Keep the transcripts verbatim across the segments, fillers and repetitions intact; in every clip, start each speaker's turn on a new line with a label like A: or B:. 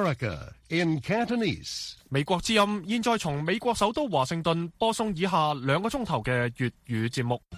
A: America in Cantonese.
B: 美國之音現在從美國首都華盛頓播送以下兩個鐘頭嘅粵語節目。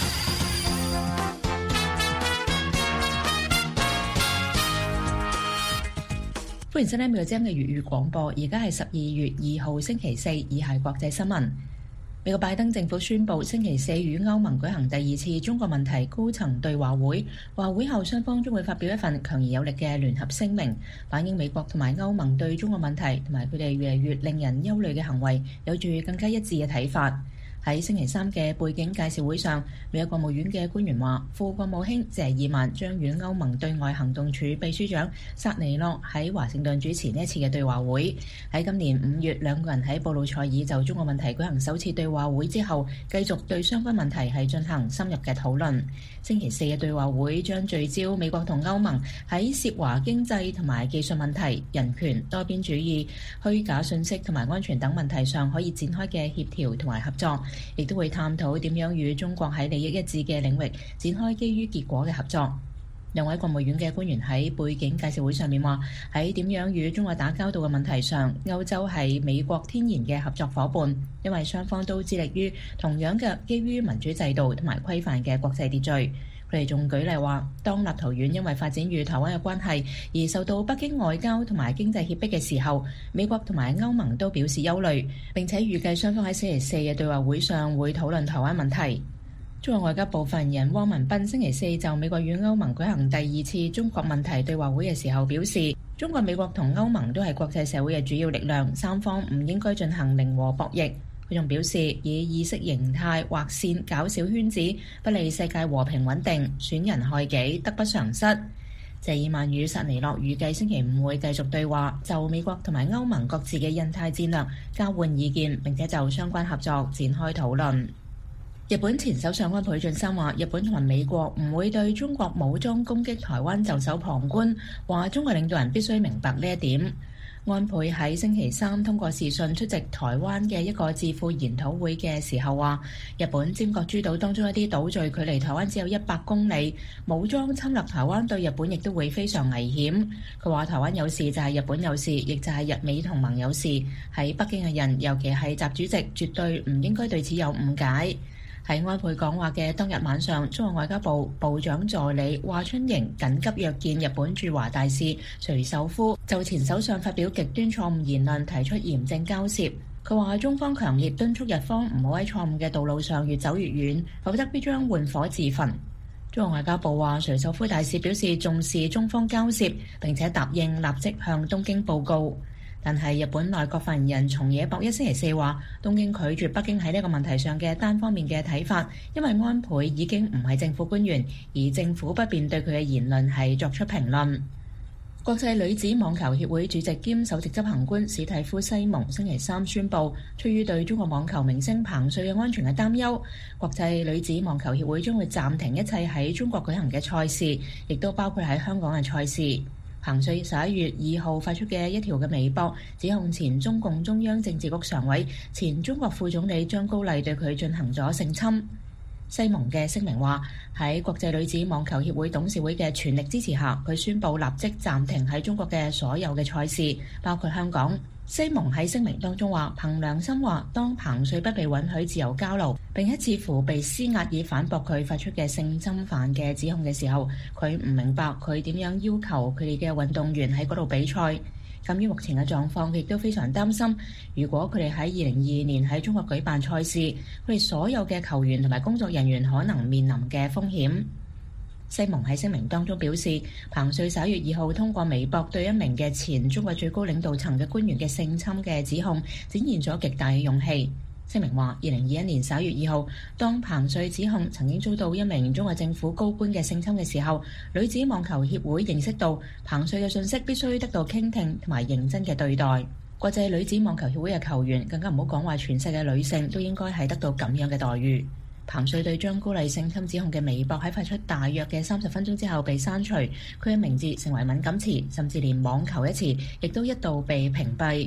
C: 歡迎收聽美國之音嘅粵語廣播，而家係十二月二號星期四，以下國際新聞。美國拜登政府宣布星期四與歐盟舉行第二次中國問題高層對話會，話會後雙方將會發表一份強而有力嘅聯合聲明，反映美國同埋歐盟對中國問題同埋佢哋越嚟越令人憂慮嘅行為有住更加一致嘅睇法。喺星期三嘅背景介紹會上，美國國務院嘅官員話，副國務卿謝爾曼將與歐盟對外行動處秘書長薩尼諾喺華盛頓主持呢一次嘅對話會。喺今年五月，兩個人喺布魯塞爾就中國問題舉行首次對話會之後，繼續對相關問題係進行深入嘅討論。星期四嘅對話會將聚焦美國同歐盟喺涉華經濟同埋技術問題、人權、多邊主義、虛假信息同埋安全等問題上可以展開嘅協調同埋合作。亦都會探討點樣與中國喺利益一致嘅領域展開基於結果嘅合作。兩位國務院嘅官員喺背景介紹會上面話，喺點樣與中國打交道嘅問題上，歐洲係美國天然嘅合作夥伴，因為雙方都致力於同樣嘅基於民主制度同埋規範嘅國際秩序。佢哋仲舉例話，當立陶宛因為發展與台灣嘅關係而受到北京外交同埋經濟脅迫嘅時候，美國同埋歐盟都表示憂慮，並且預計雙方喺星期四嘅對話會上會討論台灣問題。中國外交部發言人汪文斌星期四就美國與歐盟舉行第二次中國問題對話會嘅時候表示，中國、美國同歐盟都係國際社會嘅主要力量，三方唔應該進行零和博弈。佢仲表示，以意識形態劃線搞小圈子，不利世界和平穩定，損人害己，得不償失。謝爾曼與薩尼諾預計星期五會繼續對話，就美國同埋歐盟各自嘅印太戰略交換意見，並且就相關合作展開討論。日本前首相安倍晉三話，日本同埋美國唔會對中國武裝攻擊台灣袖手旁觀，話中國領導人必須明白呢一點。安倍喺星期三通過視訊出席台灣嘅一個智庫研討會嘅時候話，日本尖閣諸島當中一啲島嶼距離台灣只有一百公里，武裝侵略台灣對日本亦都會非常危險。佢話台灣有事就係日本有事，亦就係日美同盟有事。喺北京嘅人，尤其係習主席，絕對唔應該對此有誤解。喺安倍講話嘅當日晚上，中國外交部部長助理華春瑩緊急約見日本駐華大使垂秀夫，就前首相發表極端錯誤言論提出嚴正交涉。佢話中方強烈敦促日方唔好喺錯誤嘅道路上越走越遠，否則必將換火自焚。中國外交部話，垂秀夫大使表示重視中方交涉，並且答應立即向東京報告。但係日本內閣發言人松野博一星期四話，東京拒絕北京喺呢個問題上嘅單方面嘅睇法，因為安倍已經唔係政府官員，而政府不便對佢嘅言論係作出評論。國際女子網球協會主席兼首席執行官史蒂夫西蒙星期三宣布，出於對中國網球明星彭帥嘅安全嘅擔憂，國際女子網球協會將會暫停一切喺中國舉行嘅賽事，亦都包括喺香港嘅賽事。彭帥十一月二號發出嘅一條嘅微博，指控前中共中央政治局常委、前中國副總理張高麗對佢進行咗性侵。西蒙嘅聲明話，喺國際女子網球協會董事會嘅全力支持下，佢宣布立即暫停喺中國嘅所有嘅賽事，包括香港。西蒙喺聲明當中話，憑良心話，當彭帥不被允許自由交流，並且似乎被施壓以反駁佢發出嘅性侵犯嘅指控嘅時候，佢唔明白佢點樣要求佢哋嘅運動員喺嗰度比賽。鑑於目前嘅狀況，佢亦都非常擔心，如果佢哋喺二零二二年喺中國舉辦賽事，佢哋所有嘅球員同埋工作人員可能面臨嘅風險。西蒙喺聲明當中表示，彭帥十一月二號通過微博對一名嘅前中國最高領導層嘅官員嘅性侵嘅指控，展現咗極大嘅勇氣。聲明話，二零二一年十一月二號，當彭帥指控曾經遭到一名中國政府高官嘅性侵嘅時候，女子網球協會認識到彭帥嘅信息必須得到傾聽同埋認真嘅對待。國際女子網球協會嘅球員更加唔好講話，全世界女性都應該係得到咁樣嘅待遇。彭帥對張高麗性侵指控嘅微博喺發出大約嘅三十分鐘之後被刪除，佢嘅名字成為敏感詞，甚至連網球一詞亦都一度被屏蔽。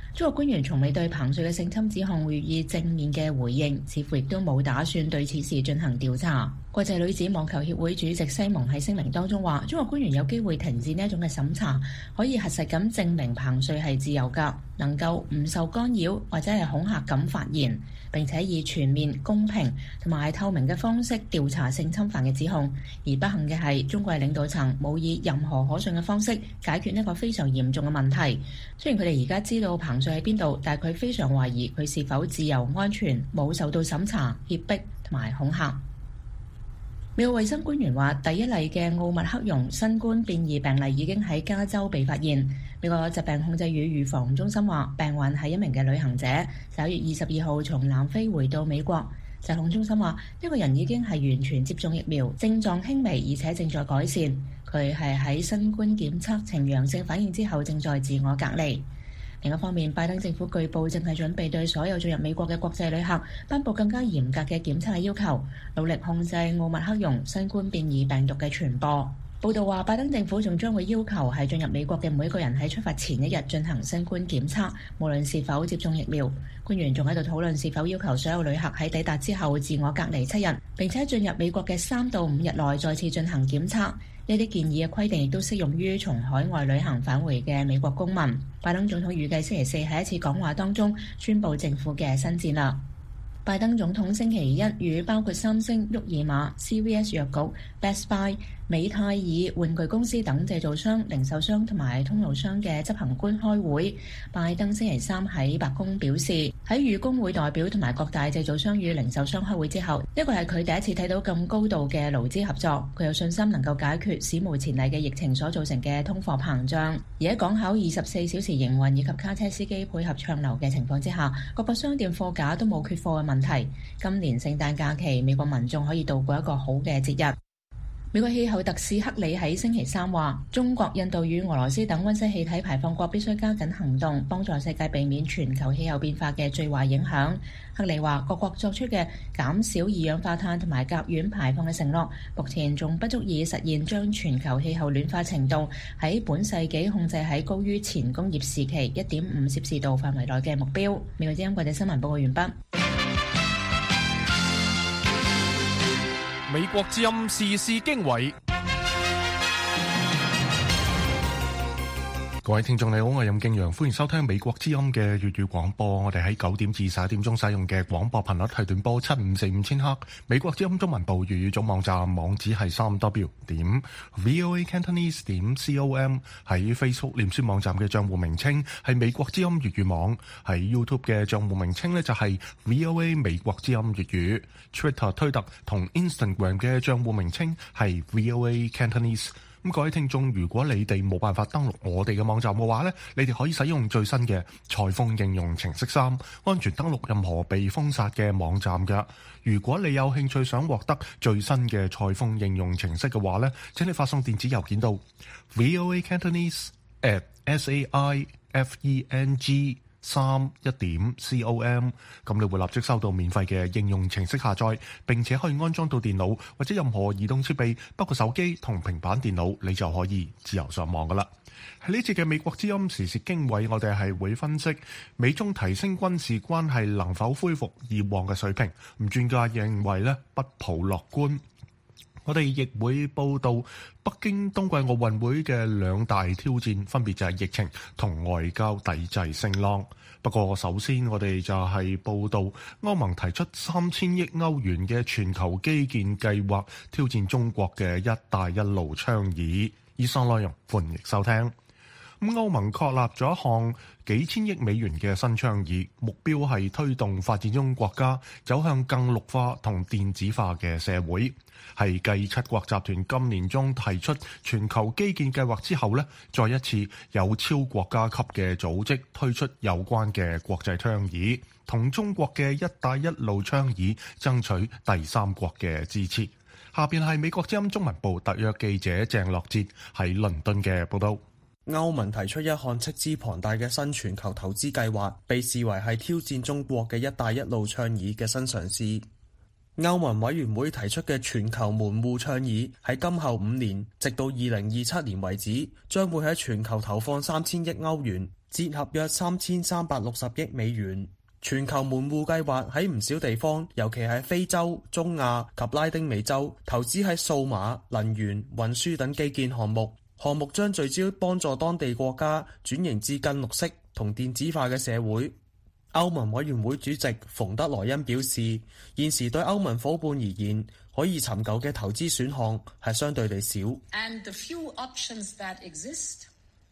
C: 中國官員從未對彭帥嘅性侵指控予以正面嘅回應，似乎亦都冇打算對此事進行調查。國際女子網球協會主席西蒙喺聲明當中話，中國官員有機會停止呢一種嘅審查，可以核實咁證明彭帥係自由㗎，能夠唔受干擾或者係恐嚇咁發言，並且以全面、公平同埋透明嘅方式調查性侵犯嘅指控。而不幸嘅係，中國領導層冇以任何可信嘅方式解決呢個非常嚴重嘅問題。雖然佢哋而家知道彭帥喺邊度，但係佢非常懷疑佢是否自由、安全，冇受到審查、脅迫同埋恐嚇。美國衛生官員話，第一例嘅奧密克戎新冠變異病例已經喺加州被發現。美國疾病控制與預防中心話，病患係一名嘅旅行者，十一月二十二號從南非回到美國。疾控中心話，呢個人已經係完全接種疫苗，症狀輕微而且正在改善。佢係喺新冠檢測呈陽性反應之後，正在自我隔離。另一方面，拜登政府據報正係準備對所有進入美國嘅國際旅客頒布更加嚴格嘅檢測嘅要求，努力控制奧密克戎新冠變異病毒嘅傳播。報道話，拜登政府仲將會要求係進入美國嘅每一個人喺出發前一日進行新冠檢測，無論是否接種疫苗。官員仲喺度討論是否要求所有旅客喺抵達之後自我隔離七日，並且進入美國嘅三到五日內再次進行檢測。呢啲建議嘅規定亦都適用於從海外旅行返回嘅美國公民。拜登總統預計星期四喺一次講話當中宣布政府嘅新戰略。拜登總統星期一與包括三星、沃爾瑪、C V S 藥局、Best Buy、美泰爾玩具公司等製造商、零售商同埋通路商嘅執行官開會。拜登星期三喺白宮表示，喺與工會代表同埋各大製造商與零售商開會之後，呢個係佢第一次睇到咁高度嘅勞資合作。佢有信心能夠解決史無前例嘅疫情所造成嘅通貨膨脹。而喺港口二十四小時營運以及卡車司機配合暢流嘅情況之下，各個商店貨架都冇缺貨嘅問題。今年聖誕假期，美國民眾可以度過一個好嘅節日。美國氣候特使克里喺星期三話，中國、印度與俄羅斯等溫室氣體排放國必須加緊行動，幫助世界避免全球氣候變化嘅最壞影響。克里話，各國作出嘅減少二氧化碳同埋甲烷排放嘅承諾，目前仲不足以實現將全球氣候暖化程度喺本世紀控制喺高於前工業時期一點五攝氏度範圍內嘅目標。美國之音國際新聞報告完畢。
B: 美國之音時事經緯。
A: 各位聽眾你好，我係任敬陽，歡迎收聽美國之音嘅粵語廣播。我哋喺九點至十一點鐘使用嘅廣播頻率係短波七五四五千赫。美國之音中文部粵語總網站網址係三 w 點 voa cantonese 點 com。喺 Facebook 臉書網站嘅賬戶名稱係美國之音粵語網。喺 YouTube 嘅賬戶名稱呢就係 voa 美國之音粵語。Twitter 推特同 Instagram 嘅賬戶名稱係 voa cantonese。咁各位聽眾，如果你哋冇辦法登錄我哋嘅網站嘅話呢，你哋可以使用最新嘅裁縫應用程式三，安全登錄任何被封殺嘅網站㗎。如果你有興趣想獲得最新嘅裁縫應用程式嘅話呢，請你發送電子郵件到 voa cantonese at saifeng 三一點 com， 咁你會立即收到免費嘅應用程式下載，並且可以安裝到電腦或者任何移動設備，包括手機同平板電腦，你就可以自由上網噶啦。喺呢次嘅美國之音時事經緯，我哋係會分析美中提升軍事關係能否恢復以往嘅水平，咁專家認為呢不抱樂觀。我哋亦會報道北京冬季奧運會嘅兩大挑戰，分別就係疫情同外交抵制聲浪。不過首先我哋就係報道歐盟提出三千億歐元嘅全球基建計劃，挑戰中國嘅一帶一路倡議。以上內容歡迎收聽。咁歐盟確立咗一項幾千億美元嘅新倡議，目標係推動發展中國家走向更綠化同電子化嘅社會。係繼七國集團今年中提出全球基建計劃之後呢，再一次有超國家級嘅組織推出有關嘅國際倡議，同中國嘅一帶一路倡議爭取第三國嘅支持。下邊係美國之音中文部特約記者鄭樂哲喺倫敦嘅報道。
D: 歐盟提出一項斥資龐大嘅新全球投資計劃，被視為係挑戰中國嘅一帶一路倡議嘅新嘗試。 歐盟委員會提出嘅全球門戶倡議喺今後五年，直到二零二七年為止，將會喺全球投放三千億歐元，折合約三千三百六十億美元。全球門戶計劃喺唔少地方，尤其係非洲、中亞及拉丁美洲，投資喺數碼、能源、運輸等基建項目。項目將聚焦幫助當地國家轉型至更綠色同電子化嘅社會。歐盟委員會主席馮德萊恩表示，現時對歐盟夥伴而言，可以尋求嘅投資選項係相對地少。
E: And the few options that exist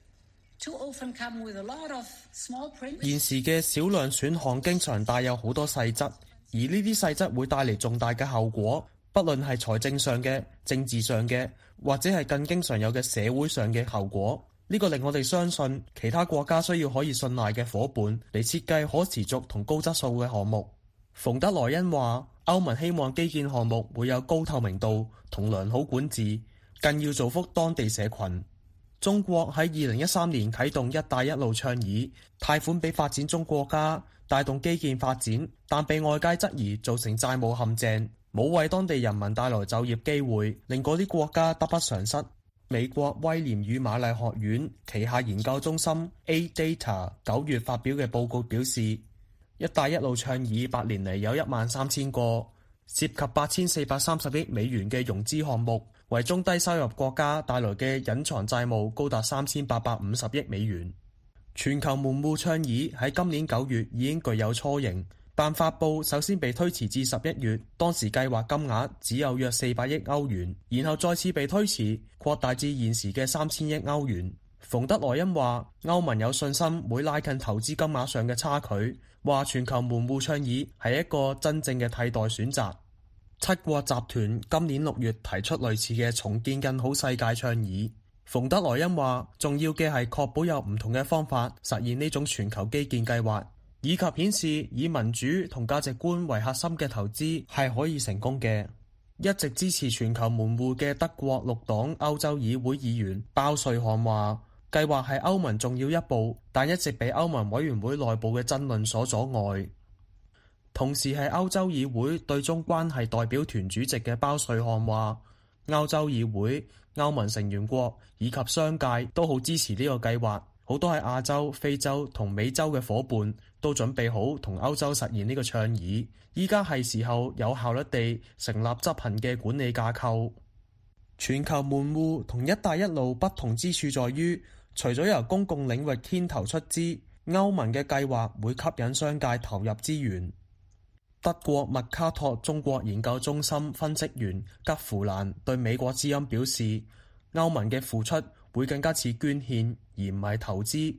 E: too often come with a lot of small print.
D: 現時嘅少量選項經常帶有好多細則，而呢啲細則會帶嚟重大嘅後果，不論係財政上嘅、政治上嘅，或者係更經常有嘅社會上嘅後果。呢個令我哋相信，其他國家需要可以信賴嘅夥伴嚟設計可持續同高質素嘅項目。馮德萊恩話，歐盟希望基建項目會有高透明度同良好管治，更要造福當地社群。中國喺二零一三年啟動一帶一路倡議，貸款俾發展中國家，帶動基建發展，但被外界質疑造成債務陷阱，冇為當地人民帶來就業機會，令嗰啲國家得不償失。美國威廉與瑪麗學院旗下研究中心 A Data 九月發表嘅報告表示，一帶一路倡議八年嚟有一萬三千個，涉及八千四百三十億美元嘅融資項目，為中低收入國家帶來嘅隱藏債務高達三千八百五十億美元。全球門戶倡議喺今年九月已經具有雛形，但發佈首先被推遲至十一月，當時計劃金額只有約四百億歐元，然後再次被推遲，擴大至現時嘅三千億歐元。馮德萊恩話，歐盟有信心會拉近投資金額上嘅差距，話全球門戶倡議係一個真正嘅替代選擇。七國集團今年六月提出類似嘅重建更好世界倡議。馮德萊恩話，重要嘅係確保有唔同嘅方法實現呢種全球基建計劃，以及顯示以民主同價值觀為核心嘅投資係可以成功嘅。一直支持全球門戶嘅德國綠黨歐洲議會議員鮑瑞漢話，計劃係歐盟重要一步，但一直被歐盟委員會內部嘅爭論所阻礙。同時係歐洲議會對中關係代表團主席嘅鮑瑞漢話，歐洲議會、歐盟成員國以及商界都好支持呢個計劃，好多喺亞洲、非洲同美洲嘅夥伴都準備好同歐洲實現呢個倡議，依家係時候有效率地成立執行嘅管理架構。全球門戶同一帶一路不同之處在於，除咗由公共領域牽頭出資，歐盟嘅計劃會吸引商界投入資源。德國麥卡托中國研究中心分析員吉芙蘭對美國之音表示，歐盟嘅付出會更加似捐獻而唔係投資。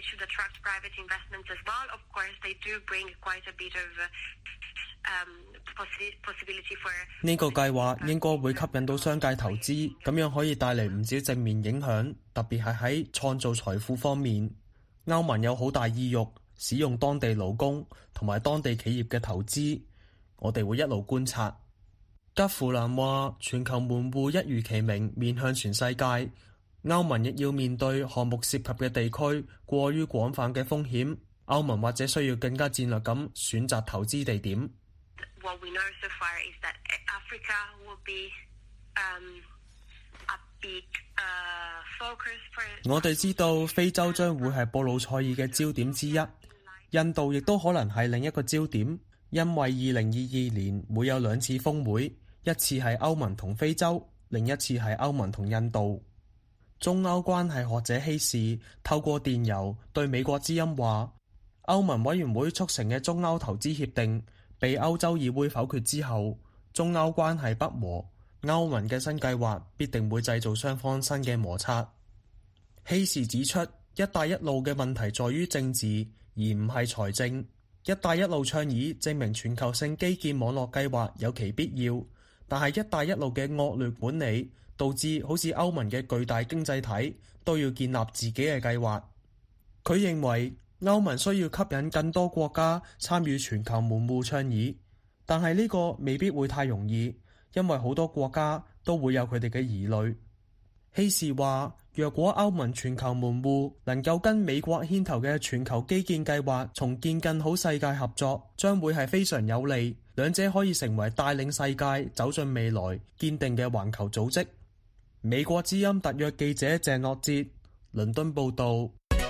D: 呢個計劃應該會吸引到商界投資，咁樣可以帶嚟唔少正面影響，特別係喺創造財富方面。歐盟有好大意欲使用當地勞工同埋當地企業嘅投資，我哋會一路觀察。吉芙蘭話，全球門戶一如其名，面向全世界。歐盟亦要面對項目涉及嘅地區過於廣泛嘅風險，歐盟或者需要更加戰略咁選擇投資地點。
F: What we know so far is that Africa will be um, a big uh, focus for.
D: 我哋知道非洲將會係布魯塞爾嘅焦點之一，印度亦都可能係另一個焦點，因為二零二二年會有兩次峰會，一次係歐盟同非洲，另一次係歐盟同印度。中歐關係學者希士透過電郵對美國之音話，歐盟委員會促成嘅中歐投資協定被歐洲議會否決之後，中歐關係不和，歐盟嘅新計劃必定會製造雙方新嘅摩擦。希士指出，一帶一路嘅問題在於政治，而唔係財政。一帶一路倡議證明全球性基建網絡計劃有其必要，但係一帶一路嘅惡劣管理導致好似歐盟嘅巨大經濟體都要建立自己嘅計劃。佢認為歐盟需要吸引更多國家參與全球門戶倡議，但係呢個未必會太容易，因為好多國家都會有佢哋嘅疑慮。希士話，若果歐盟全球門戶能夠跟美國牽頭嘅全球基建計劃重建更好世界合作，將會係非常有利， 兩者可以成為帶領世界走進未來堅定嘅環球組織。美國之音特約記者鄭樂哲，倫敦報道。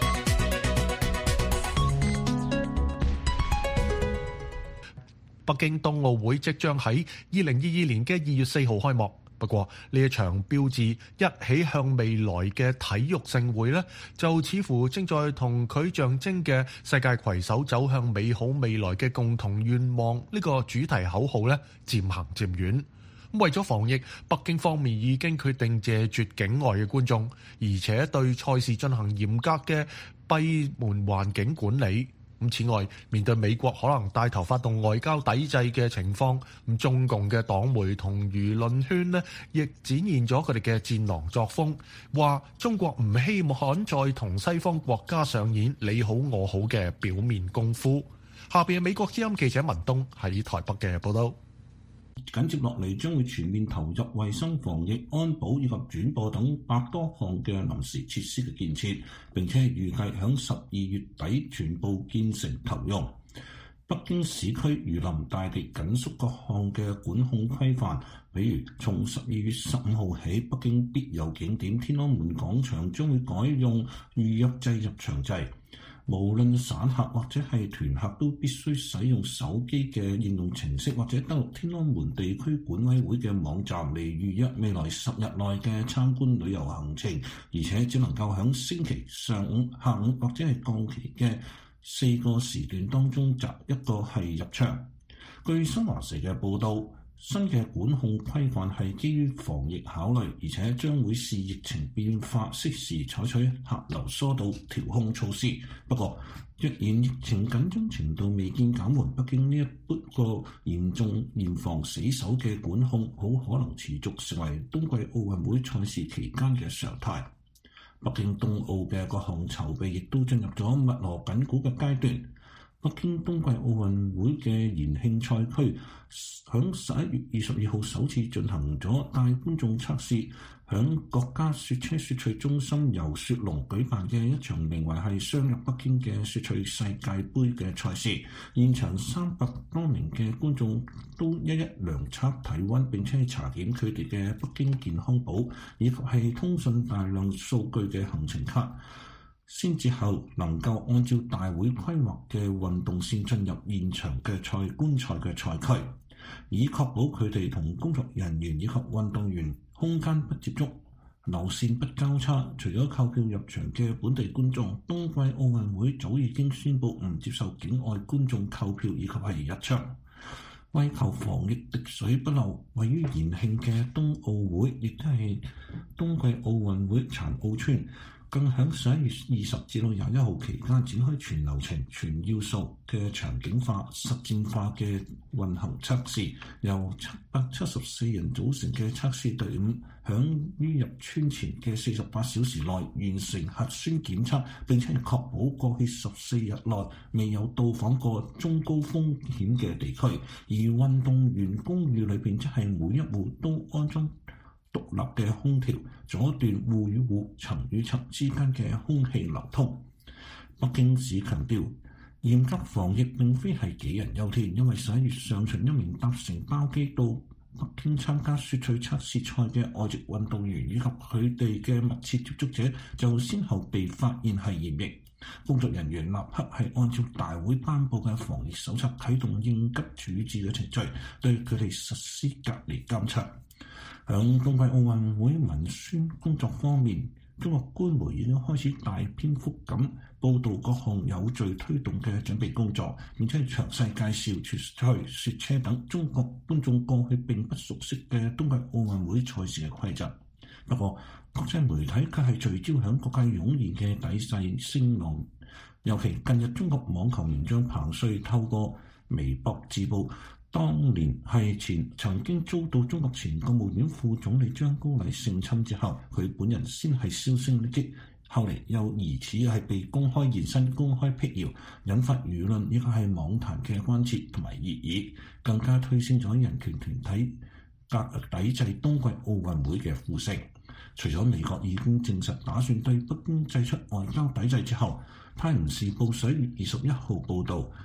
A: 北京冬奧會即將喺二零二二年嘅二月四號開幕。不過呢一場標誌一起向未來嘅體育盛會呢，就似乎正在同佢象徵嘅世界攜手走向美好未來嘅共同願望呢個主題口號呢漸行漸遠。為咗防疫，北京方面已經決定謝絕境外嘅觀眾，而且對賽事進行嚴格嘅閉門環境管理。咁此外，面對美國可能帶頭發動外交抵制嘅情況，咁中共嘅黨媒同輿論圈呢，亦展現咗佢哋嘅戰狼作風，話中國唔希望再同西方國家上演你好我好嘅表面功夫。下邊係美國之音記者文東喺台北嘅報道。
G: 緊接落嚟將會全面投入衛生防疫、安保以及轉播等百多項嘅臨時設施嘅建設，並且預計響十二月底全部建成投用。北京市區如臨大敵緊縮各項嘅管控規範，比如從十二月十五號起，北京必遊景點天安門廣場將會改用預約制入場制。無論散客或者係團客都必須使用手機嘅應用程式，或者登錄天安門地區管委會嘅網站嚟預約未來十日內嘅參觀旅遊行程，而且只能夠喺星期上午、下午或者係假期嘅四個時段當中擇一個係入場。據新華社嘅報導，新嘅管控規範係基於防疫考慮，而且將會視疫情變化適時採取客流疏導調控措施。不過，若然疫情緊張程度未見減緩，北京呢一個嚴重嚴防死守嘅管控，好可能持續成為冬季奧運會賽事期間嘅常態。北京冬奧嘅各項籌備亦都進入咗密鑼緊鼓嘅階段。北京冬季奧運會嘅延慶賽區響十一月二十二號首次進行咗帶觀眾測試，響國家雪車雪趣中心由雪龍舉辦嘅一場名為係雙入北京嘅雪趣世界盃嘅賽事，現場三百多名嘅觀眾都一一量測體溫，並且查檢佢哋嘅北京健康寶以及係通訊大量數據嘅行程卡，先至後能夠按照大會規劃嘅運動線進入現場嘅賽觀賽嘅賽區，以確保佢哋同工作人員以及運動員空間不接觸、流線不交叉。除咗購票入場嘅本地觀眾，冬季奧運會早已經宣布唔接受境外觀眾購票以及係入場。為求防疫滴水不漏，位於延慶嘅冬奧會亦都係冬季奧運會殘奧村，更喺十一月二十至到廿一號期間展開全流程、全要素嘅場景化、實戰化嘅運行測試，由七百七十四人組成嘅測試隊伍，響於入村前嘅四十八小時內完成核酸檢測，並且確保過去十四日內未有到訪過中高風險嘅地區，而運動員公寓裏邊即係每一戶都安裝獨立嘅空調，阻斷戶與戶、層與層之間嘅空氣流通。北京市強調，嚴格防疫並非係杞人憂天，因為十一月上旬一名搭乘包機到北京參加雪趣測試賽嘅外籍運動員以及佢哋嘅密切接觸者，就先後被發現係染疫。工作人員立刻係按照大會頒布嘅防疫手冊啟動應急處置嘅程序，對佢哋實施隔離監測。響冬季奧運會文宣工作方面，中國官媒已經開始大篇幅咁報導各項有序推動嘅準備工作，並且詳細介紹雪趣、雪車等中國觀眾過去並不熟悉嘅冬季奧運會賽事嘅規則。不過，國際媒體卻係聚焦響各界湧現嘅抵制聲浪，尤其近日中國網球名將彭帥透過微博自曝，當年係前曾經遭到中國前國務院副總理張高麗性侵之後，佢本人先係銷聲匿跡，後嚟又疑似係被公開現身、公開闢謠，引發輿論亦係網壇嘅關切同埋熱議，更加推升咗人權團體格抵制冬季奧運會嘅呼聲。除咗美國已經證實打算對北京祭出外交抵制之後，《泰晤士報》十一月二十一號報導，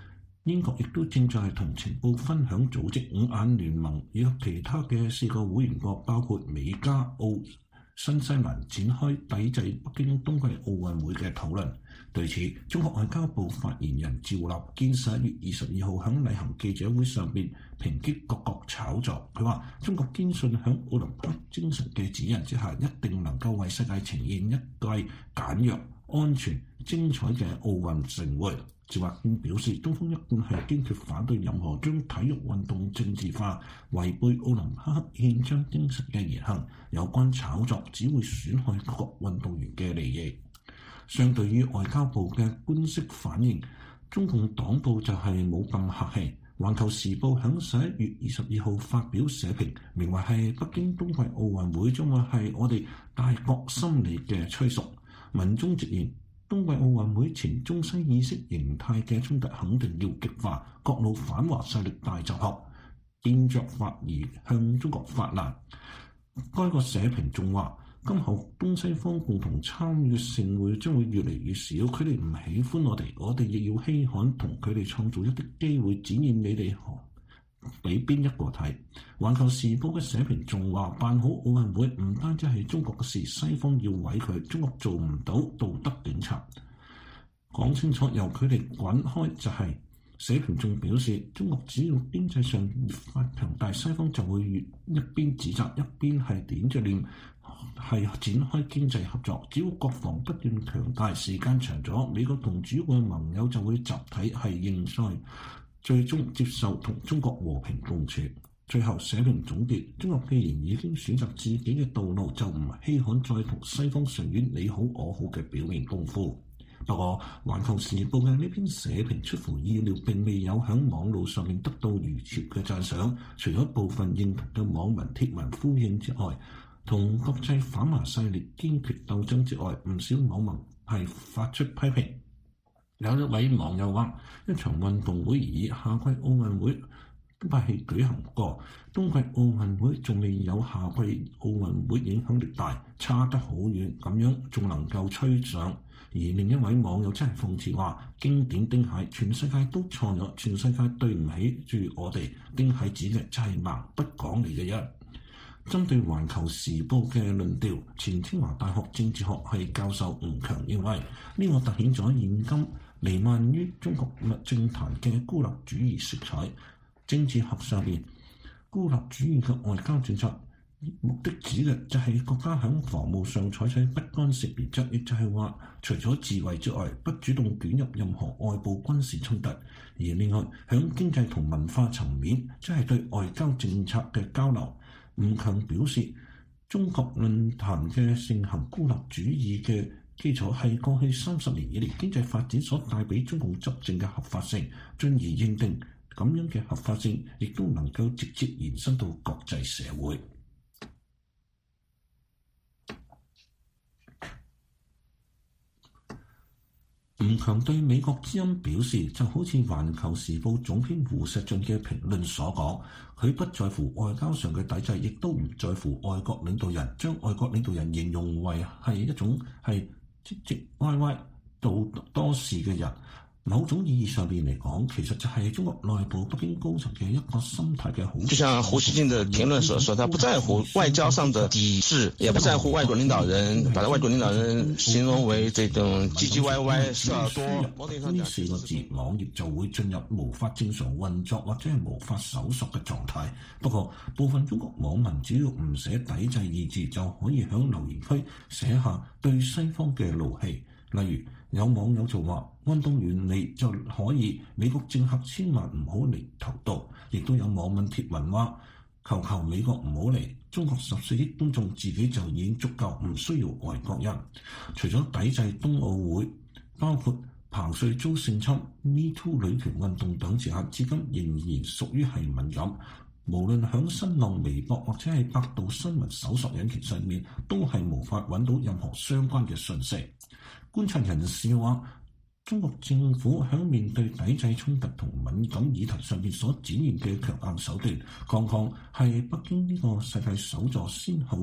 G: 英國亦都正在同情報分享組織五眼聯盟以及其他嘅四個會員國，包括美加澳、新西蘭展開抵制北京冬季奧運會嘅討論。對此，中國外交部發言人趙立堅十一月二十二號喺例行記者會上邊抨擊各國炒作。佢話：中國堅信喺奧林匹克精神嘅指引之下，一定能夠為世界呈現一屆簡約、安全、精彩嘅奧運盛會。趙立堅表示，中方一貫係堅決反對任何將體育運動政治化、違背奧林匹克憲章精神嘅言行。有關炒作只會損害各國運動員嘅利益。相對於外交部嘅官式反應，中共黨報就係冇咁客氣。環球時報喺十一月二十二號發表社評，名為係北京冬季奧運會將會係我哋大國心理嘅催熟。文中直言，冬季奧運會前中西意識形態嘅衝突肯定要激化，各路反華勢力大集合，變着法兒向中國發難。該個社評仲話，今後東西方共同參與嘅盛會將會越嚟越少，佢哋唔喜歡我哋，我哋亦要稀罕同佢哋創造一啲機會，展現你哋俾邊一個睇。環球時報嘅社評仲話，辦好奧運會唔單止係中國嘅事，西方要委佢，中國做唔到道德警察，講清楚由佢哋滾開就係、是。社評仲表示，中國只要經濟上越發強大，西方就會越一邊指責一邊係點着臉係展開經濟合作。只要國防不斷強大，時間長咗，美國同主要嘅盟友就會集體係認衰，最終接受同中國和平共處。最後社評總結，中國既然已經選擇自己嘅道路，就唔稀罕再同西方上演你好我好嘅表面功夫。不過，《環球時報》嘅呢篇社評出乎意料，並未有喺網路上面得到如潮嘅讚賞。除咗部分認同嘅網民貼文呼應之外，同國際反華勢力堅決鬥爭之外，唔少網民係發出批評。有一位網友話：一場運動會而已，夏季奧運會都係舉行過，冬季奧運會仲未有夏季奧運會影響力大，差得好遠，咁樣仲能夠吹上。而另一位網友真係諷刺話：經典丁蟹，全世界都錯咗，全世界對唔起住我哋。丁蟹指嘅就係蠻不講理嘅人。針對《環球時報》嘅論調，前清華大學政治學系教授吳強認為，呢個突顯咗現今彌漫於中國政壇嘅孤立主義色彩。政治學上邊，孤立主義嘅外交政策目的指嘅就係國家喺防務上採取不干涉原則，亦就係話，除咗自衛之外，不主動捲入任何外部軍事衝突。而另外，喺經濟同文化層面，即係對外交政策嘅交流。吳強表示，中國論壇嘅盛行孤立主義嘅基礎係過去三十年以嚟經濟發展所帶俾中共執政嘅合法性，進而認定咁樣嘅合法性亦都能夠直接延伸到國際社會。吳強對美國之音表示，就好似《環球時報》總編胡錫進嘅評論所講，佢不在乎外交上嘅抵制，亦都唔在乎外國領導人，將外國領導人形容為係一種係唧唧歪歪、做多事嘅人。某種意義上面嚟講，其實就係中國內部北京高層嘅一個心態嘅好。
H: 就像胡錫進的評論所說，他不在乎外交上的抵制，也不在乎外國領導人，把外國領導人形容為這種唧唧歪歪、事兒多。
G: 呢四個字，網頁就會進入無法正常運作或者係無法搜索嘅狀態。不過，部分中國網民只要唔寫抵制二字，就可以喺留言區寫下對西方嘅怒氣。例如，有網友就話運動員嚟就可以，美國政客千萬唔好嚟投到。亦都有網民貼文話，求求美國唔好嚟，中國十四億觀眾自己就已經足夠，唔需要外國人。除咗抵制冬奧會，包括彭帥遭性侵、Me Too 女權運動等字眼，至今仍然屬於係敏感。無論響新浪微博或者係百度新聞搜索引擎上面，都係無法揾到任何相關嘅訊息。觀察人士話，中國政府喺面對抵制衝突同敏感議題上面所展現嘅強硬手段，剛剛係北京呢個世界首座先後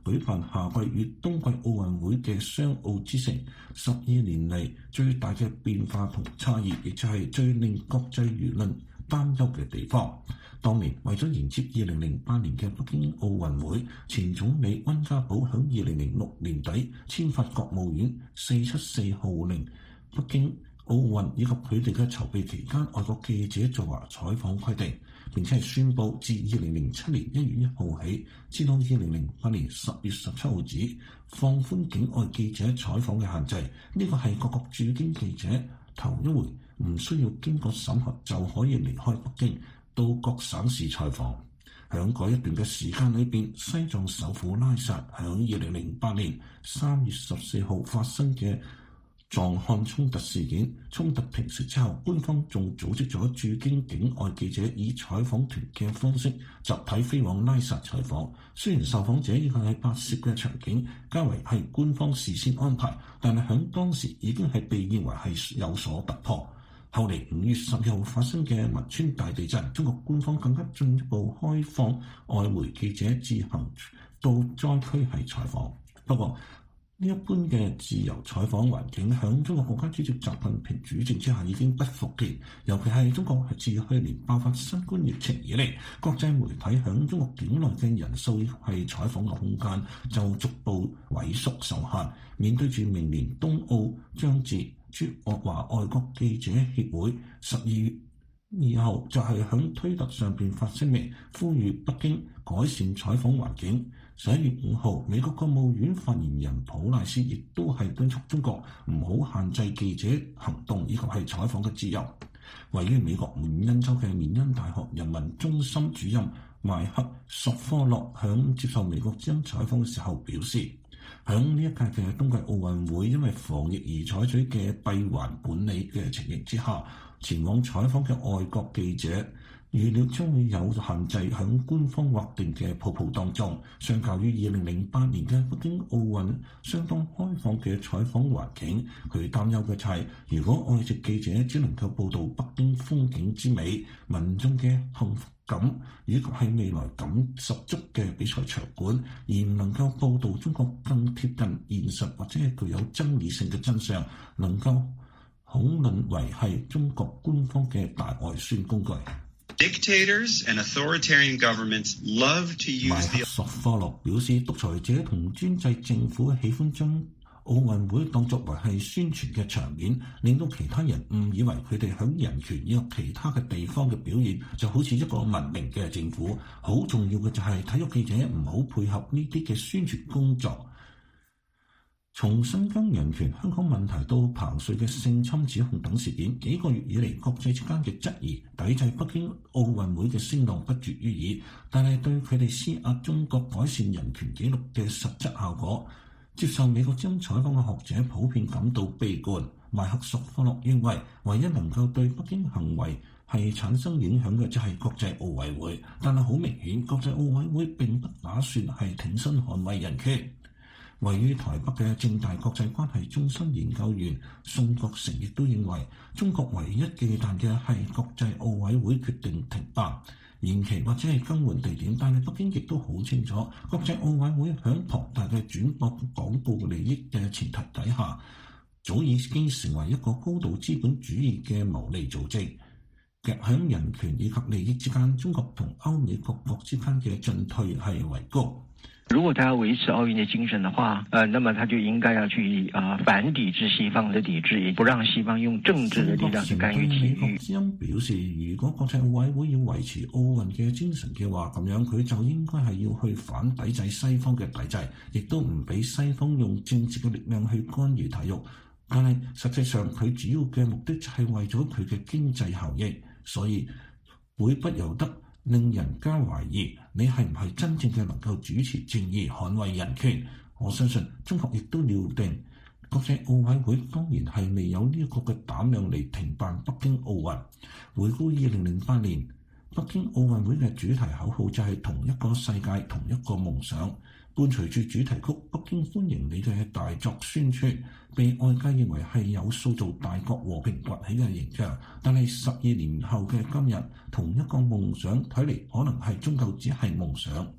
G: 舉辦夏季與冬季奧運會嘅雙奧之城，十二年嚟最大嘅變化同差異，亦就係最令國際輿論擔憂嘅地方。當年為咗迎接二零零八年嘅北京奧運會，前總理温家寶響二零零六年底簽發國務院四七四號令，北京奧運以及佢哋嘅籌備期間外國記者在華採訪規定，並且係宣布自二零零七年一月一號起，至到二零零八年十月十七號止，放寬境外記者採訪嘅限制。呢個係各國駐京記者頭一回唔需要經過審核就可以離開北京到各省市採訪。響嗰一段嘅時間裏邊，西藏首府拉薩響二零零八年三月十四號發生嘅藏漢衝突事件，衝突平息之後，官方仲組織咗駐京境外記者以採訪團嘅方式集體飛往拉薩採訪。雖然受訪者呢個係拍攝嘅場景較為係官方事先安排，但係響當時已經係被認為係有所突破。後嚟五月十號發生嘅汶川大地震，中國官方更加進一步開放外媒記者自行到災區係採訪。不過呢一般嘅自由採訪環境響中國國家主席習近平主政之下已經不復見，尤其係中國係自去年爆發新冠疫情以嚟，國際媒體響中國境內嘅人數係採訪嘅空間就逐步萎縮受限。面對住明年冬奧將至，駐華外國記者協會十二月以後就係響推特上邊發聲明，呼籲北京改善採訪環境。十一月五號，美國國務院發言人普賴斯亦都係敦促中國唔好限制記者行動以及係採訪嘅自由。位於美國緬因州嘅緬因大學人文中心主任邁克索科洛響接受美國之音採訪嘅時候表示，響呢一屆嘅冬季奧運會因為防疫而採取嘅閉環管理嘅情形之下，前往採訪嘅外國記者預料將會有限制響官方劃定嘅泡泡當中，相較於二零零八年嘅北京奧運相當開放嘅採訪環境。佢擔憂嘅就係，如果外籍記者只能夠報導北京風景之美、民眾嘅幸福感以及係未來感十足嘅比賽場館，而唔能夠報導中國更貼近現實或者係具有爭議性嘅真相，能夠恐論為係中國官方嘅大外宣工具。
I: Dictators and authoritarian governments love to use the
G: 邁克索科洛表示，獨裁者同專制政府喜歡將奧運會當作為係宣傳嘅場面，令到其他人誤以為佢哋響人權以及其他嘅地方嘅表現就好似一個文明嘅政府。好重要嘅就係體育記者唔好配合呢啲嘅宣傳工作。從新疆人權、香港問題到彭帥嘅性侵指控等事件，幾個月以嚟，國際之間嘅質疑、抵制北京奧運會嘅聲浪不絕於耳，但係對佢哋施壓中國改善人權紀錄嘅實質效果，接受美國之音採訪嘅學者普遍感到悲觀。邁克索科洛認為，唯一能夠對北京行為係產生影響嘅就係國際奧委會，但係好明顯，國際奧委會並不打算係挺身捍衛人權。位於台北嘅政大國際關係中心研究員宋國成亦都認為，中國唯一忌憚嘅係國際奧委會決定停辦、延期或者係更換地點，但係北京亦都好清楚，國際奧委會響龐大嘅轉播廣告利益嘅前提底下，早已經成為一個高度資本主義嘅牟利組織。夾響人權以及利益之間，中國同歐美各國之間嘅進退係為高。
J: 如果他要維持奧運嘅精神的話，呃，那麼他就應該要去啊、呃、反抵制西方的抵制，也不讓西方用政治的力量去干預體育。美國之
G: 音表示，如果國際奧委會要維持奧運嘅精神嘅話，咁樣佢就應該係要去反抵制西方嘅抵制，亦都唔俾西方用政治嘅力量去干預體育。但係實際上佢主要嘅目的就係為咗佢嘅經濟效益，所以會不由得令人家懷疑你係唔係真正嘅能夠主持正義、捍衛人權。我相信中國亦都料定，國際奧委會當然係未有呢一個嘅膽量嚟停辦北京奧運。回顧二零零八年北京奧運會嘅主題口號就係同一個世界、同一個夢想。伴隨住主題曲《北京歡迎你》嘅大作宣傳，被外界認為係有塑造大國和平崛起嘅形象。但係十二年後嘅今日，同一個夢想睇嚟可能係終究只係夢想。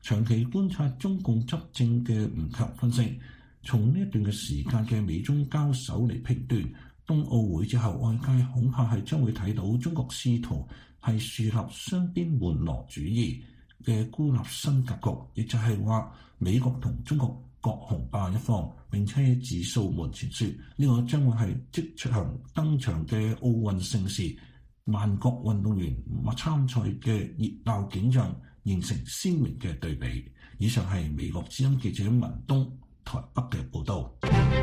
G: 長期觀察中共執政嘅吳強分析，從呢一段嘅時間嘅美中交手嚟評斷，冬奧會之後，外界恐怕係將會睇到中國試圖係樹立雙邊玩樂主義嘅孤立新格局，亦就係話美國同中國各雄霸一方，並且自掃門前雪。呢、這個將會係即場登場嘅奧運盛事，萬國運動員參賽嘅熱鬧景象形成鮮明嘅對比。以上係美國之音記者文東台北嘅報導。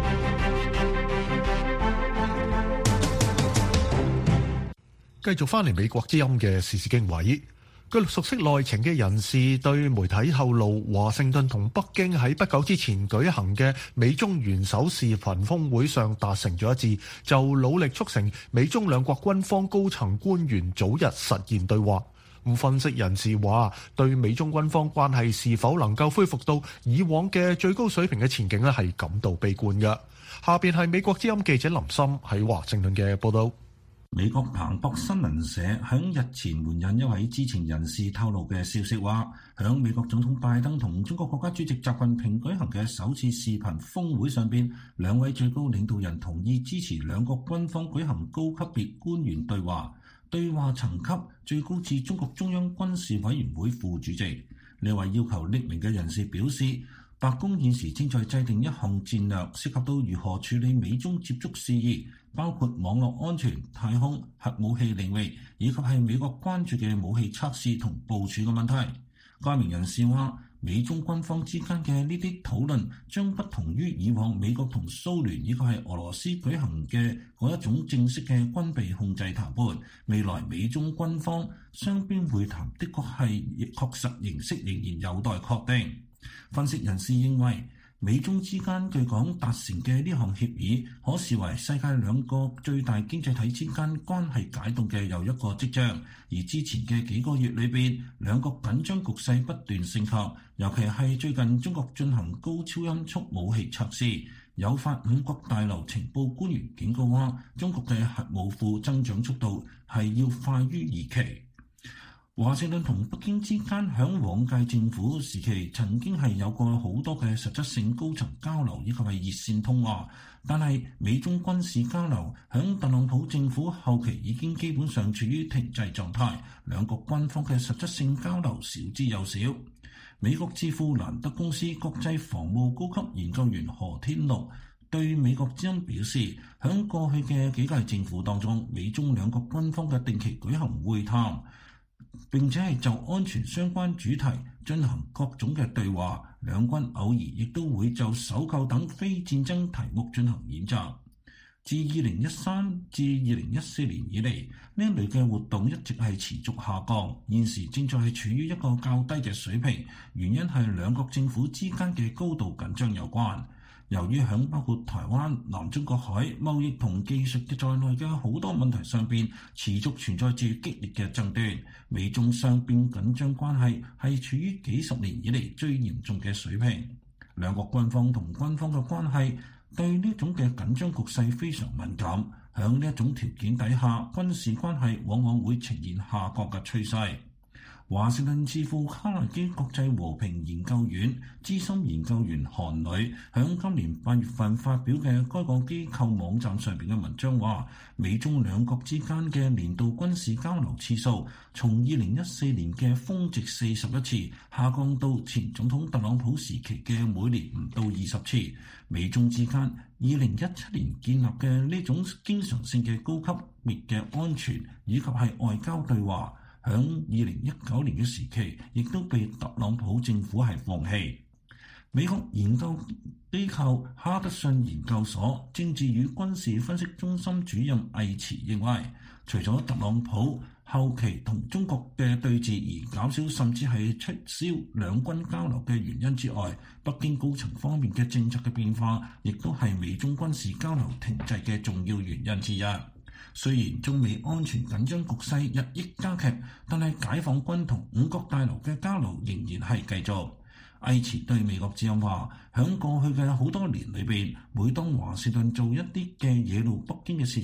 A: 繼續翻嚟美國之音嘅時事經緯。據熟悉內情嘅人士對媒體透露，華盛頓同北京喺不久之前舉行嘅美中元首視頻峰會上達成咗一致，就努力促成美中兩國軍方高層官員早日實現對話。咁分析人士話，對美中軍方關係是否能夠恢復到以往嘅最高水平嘅前景呢，係感到悲觀嘅。下邊係美國之音記者林森喺華盛頓嘅報道。
G: 美國彭博新聞社響日前援引一位知情人士透露嘅消息話，響美國總統拜登同中國國家主席習近平舉行嘅首次視頻峰會上邊，兩位最高領導人同意支持兩國軍方舉行高級別官員對話，對話層級最高至中國中央軍事委員會副主席。呢位要求匿名嘅人士表示，白宮現時正在制定一項戰略，涉及到如何處理美中接觸事宜，包括網絡安全、太空、核武器領域，以及係美國關注嘅武器測試同部署嘅問題。該名人士話，美中軍方之間嘅呢啲討論將不同於以往美國同蘇聯以及係俄羅斯舉行嘅嗰一種正式嘅軍備控制談判。未來美中軍方雙邊會談的確係確實形式仍然有待確定。分析人士認為，美中之間據講達成嘅呢項協議，可視為世界兩個最大經濟體之間關係解凍嘅又一個跡象。而之前嘅幾個月裏邊，兩國緊張局勢不斷升級，尤其係最近中國進行高超音速武器測試，誘發五角大樓情報官員警告話，中國嘅核武庫增長速度係要快於預期。華盛頓同北京之間響往屆政府時期曾經係有過好多嘅實質性高層交流，以及係熱線通話，但係美中軍事交流響特朗普政府後期已經基本上處於停滯狀態，兩國軍方嘅實質性交流少之又少。美國智庫蘭德公司國際防務高級研究員何天祿對美國之音表示，響過去嘅幾屆政府當中，美中兩國軍方嘅定期舉行會談，並且係就安全相關主題進行各種嘅對話，兩軍偶爾亦都會就搜購等非戰爭題目進行演習。自二零一三至二零一四年以嚟，呢類嘅活動一直係持續下降，現時正在係處於一個較低嘅水平，原因係兩國政府之間嘅高度緊張有關。由於響包括台灣、南中國海、貿易同技術嘅在內嘅好多問題上邊，持續存在住激烈嘅爭端，美中雙邊緊張關係係處於幾十年以嚟最嚴重嘅水平。兩國軍方同軍方嘅關係對呢種嘅緊張局勢非常敏感，響呢一種條件底下，軍事關係往往會呈現下降嘅趨勢。華盛頓智庫卡內基國際和平研究院資深研究員韓磊響今年八月份發表嘅該個機構網站上邊嘅文章話，美中兩國之間嘅年度軍事交流次數從二零一四年嘅峰值四十一次下降到前總統特朗普時期嘅每年唔到二十次。美中之間二零一七年建立嘅呢種經常性嘅高級別嘅安全以及係外交對話，響二零一九年嘅時期，亦都被特朗普政府係放棄。美國研究機構哈德遜研究所政治與軍事分析中心主任魏慈認為，除咗特朗普後期同中國嘅對峙而減少甚至係取消兩軍交流嘅原因之外，北京高層方面嘅政策嘅變化，亦都係美中軍事交流停滯嘅重要原因之一。雖然中美安全緊張局勢日益加劇，但係解放軍同五角大樓嘅交流仍然係繼續。魏慈對美國之音話，響過去嘅好多年裏邊，每當華盛頓做一啲嘅惹怒北京嘅事情，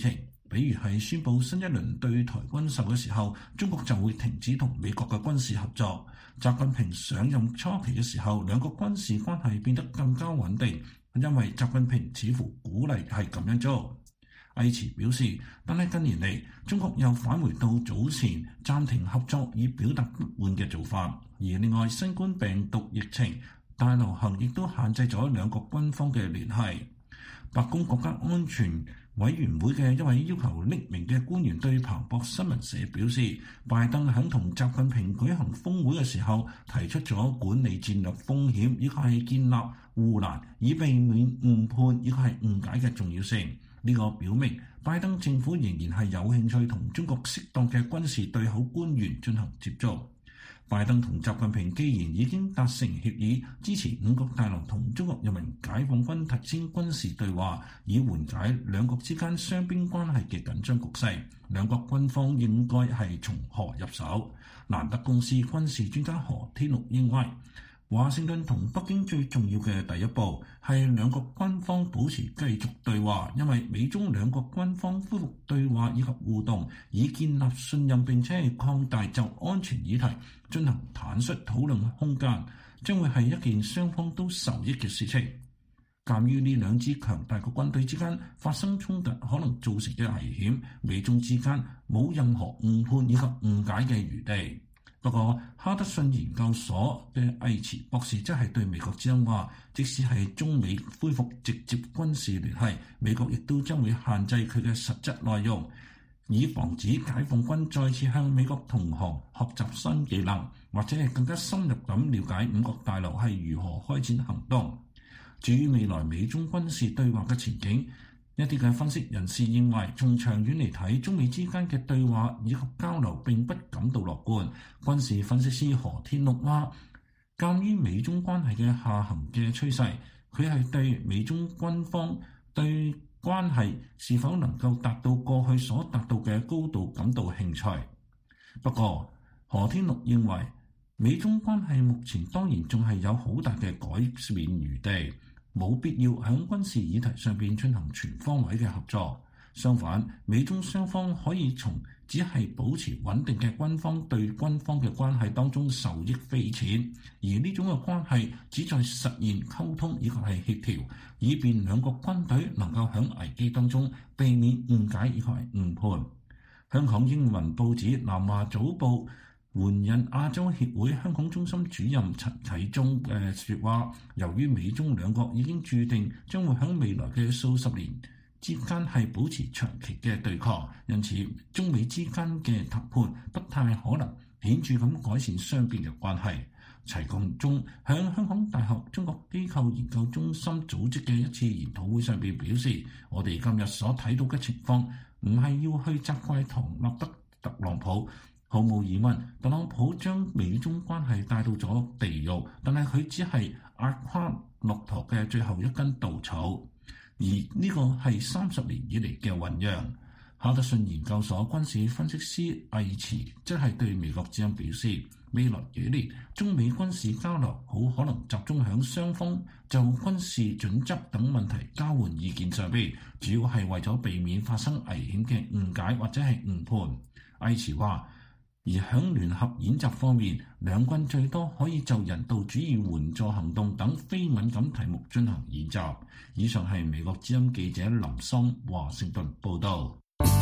G: 比如係宣布新一輪對台軍售嘅時候，中國就會停止同美國嘅軍事合作。習近平上任初期嘅時候，兩國軍事關係變得更加穩定，因為習近平似乎鼓勵係咁樣做。魏慈表示，但係近年嚟，中國又返回到早前暫停合作以表達不滿嘅做法。而另外，新冠病毒疫情大流行亦都限制咗兩國軍方嘅聯繫。白宮國家安全委員會嘅一位要求匿名嘅官員對彭博新聞社表示，拜登喺同習近平舉行峰會嘅時候提出咗管理戰略風險，以及係建立護欄以避免誤判以及係誤解嘅重要性。呢個表明拜登政府仍然係有興趣同中國適當嘅軍事對口官員進行接觸。拜登同習近平既然已經達成協議，支持五角大樓同中國人民解放軍提升軍事對話，以緩解兩國之間雙邊關係嘅緊張局勢，兩國軍方應該係從何入手？蘭德公司軍事專家何天祿認為，華盛頓同北京最重要嘅第一步係兩國軍方保持繼續對話，因為美中兩國軍方恢復對話以及互動，以建立信任並且係擴大就安全議題進行坦率討論空間，將會係一件雙方都受益嘅事情。鑑於呢兩支強大嘅軍隊之間發生衝突可能造成嘅危險，美中之間冇任何誤判以及誤解嘅餘地。不過，哈德遜研究所嘅魏慈博士則係對美國之音話，即使係中美恢復直接軍事聯繫，美國亦都將會限制佢嘅實質內容，以防止解放軍再次向美國同行學習新技能，或者係更加深入咁了解五角大樓係如何開展行動。至於未來美中軍事對話嘅前景，一啲嘅分析人士認為，從長遠嚟睇，中美之間嘅對話以及交流並不感到樂觀。軍事分析師何天祿話，鑑於美中關係嘅下行嘅趨勢，佢係對美中軍方對關係是否能夠達到過去所達到嘅高度感到興趣。不過，何天祿認為，美中關係目前當然仲係有好大嘅改善餘地，冇必要喺軍事議題上邊進行全方位嘅合作。相反，美中雙方可以從只係保持穩定嘅軍方對軍方嘅關係當中受益匪淺，而呢種嘅關係旨在實現溝通以及係協調，以便兩國軍隊能夠喺危機當中避免誤解以及係誤判。香港英文報紙南華早報援引亞洲協會香港中心主任陳啟宗嘅説話，由於美中兩國已經注定將會喺未來嘅數十年之間係保持長期嘅對抗，因此中美之間嘅談判不太可能顯著咁改善雙邊嘅關係。齊國忠喺香港大學中國機構研究中心組織嘅一次研討會上邊表示，我哋今日所睇到嘅情況唔係要去責怪唐納德特朗普。毫無疑問，特朗普將美中關係帶到咗地獄，但係佢只係壓垮駱駝嘅最後一根稻草，而呢個係三十年以嚟嘅醖釀。哈德遜研究所軍事分析師魏慈即係對美國之音表示，未來幾年中美軍事交流好可能集中響雙方就軍事準則等問題交換意見上邊，主要係為咗避免發生危險嘅誤解或者係誤判。魏慈話，而響聯合演習方面，兩軍最多可以就人道主義援助行動等非敏感題目進行演習。以上係美國之音記者林森華盛頓報導。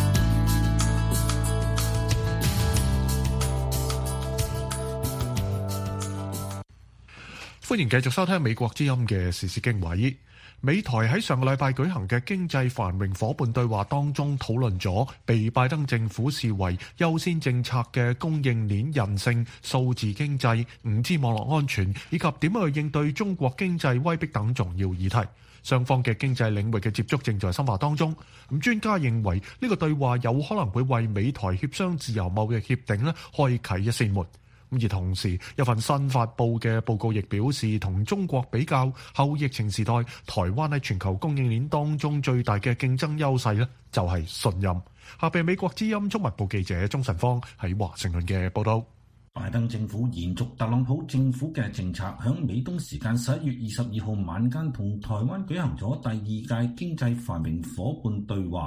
A: 歡迎繼續收聽美國之音嘅時事經緯。美台喺上個禮拜舉行嘅經濟繁榮夥伴對話當中，討論咗被拜登政府視為優先政策嘅供應鏈韌性、數字經濟、五 G 網絡安全，以及點樣去應對中國經濟威逼等重要議題。雙方嘅經濟領域嘅接觸正在深化當中。咁專家認為呢個對話有可能會為美台協商自由貿易協定咧開啟一扇門。而同時，一份新發布嘅報告亦表示，同中國比較，後疫情時代，台灣喺全球供應鏈當中最大嘅競爭優勢咧，就係信任。下邊美國之音中文部記者鐘晨芳喺華盛頓嘅報道。
G: 拜登政府延續特朗普政府嘅政策，響美東時間十一月二十二號晚間同台灣舉行咗第二屆經濟繁榮夥伴對話。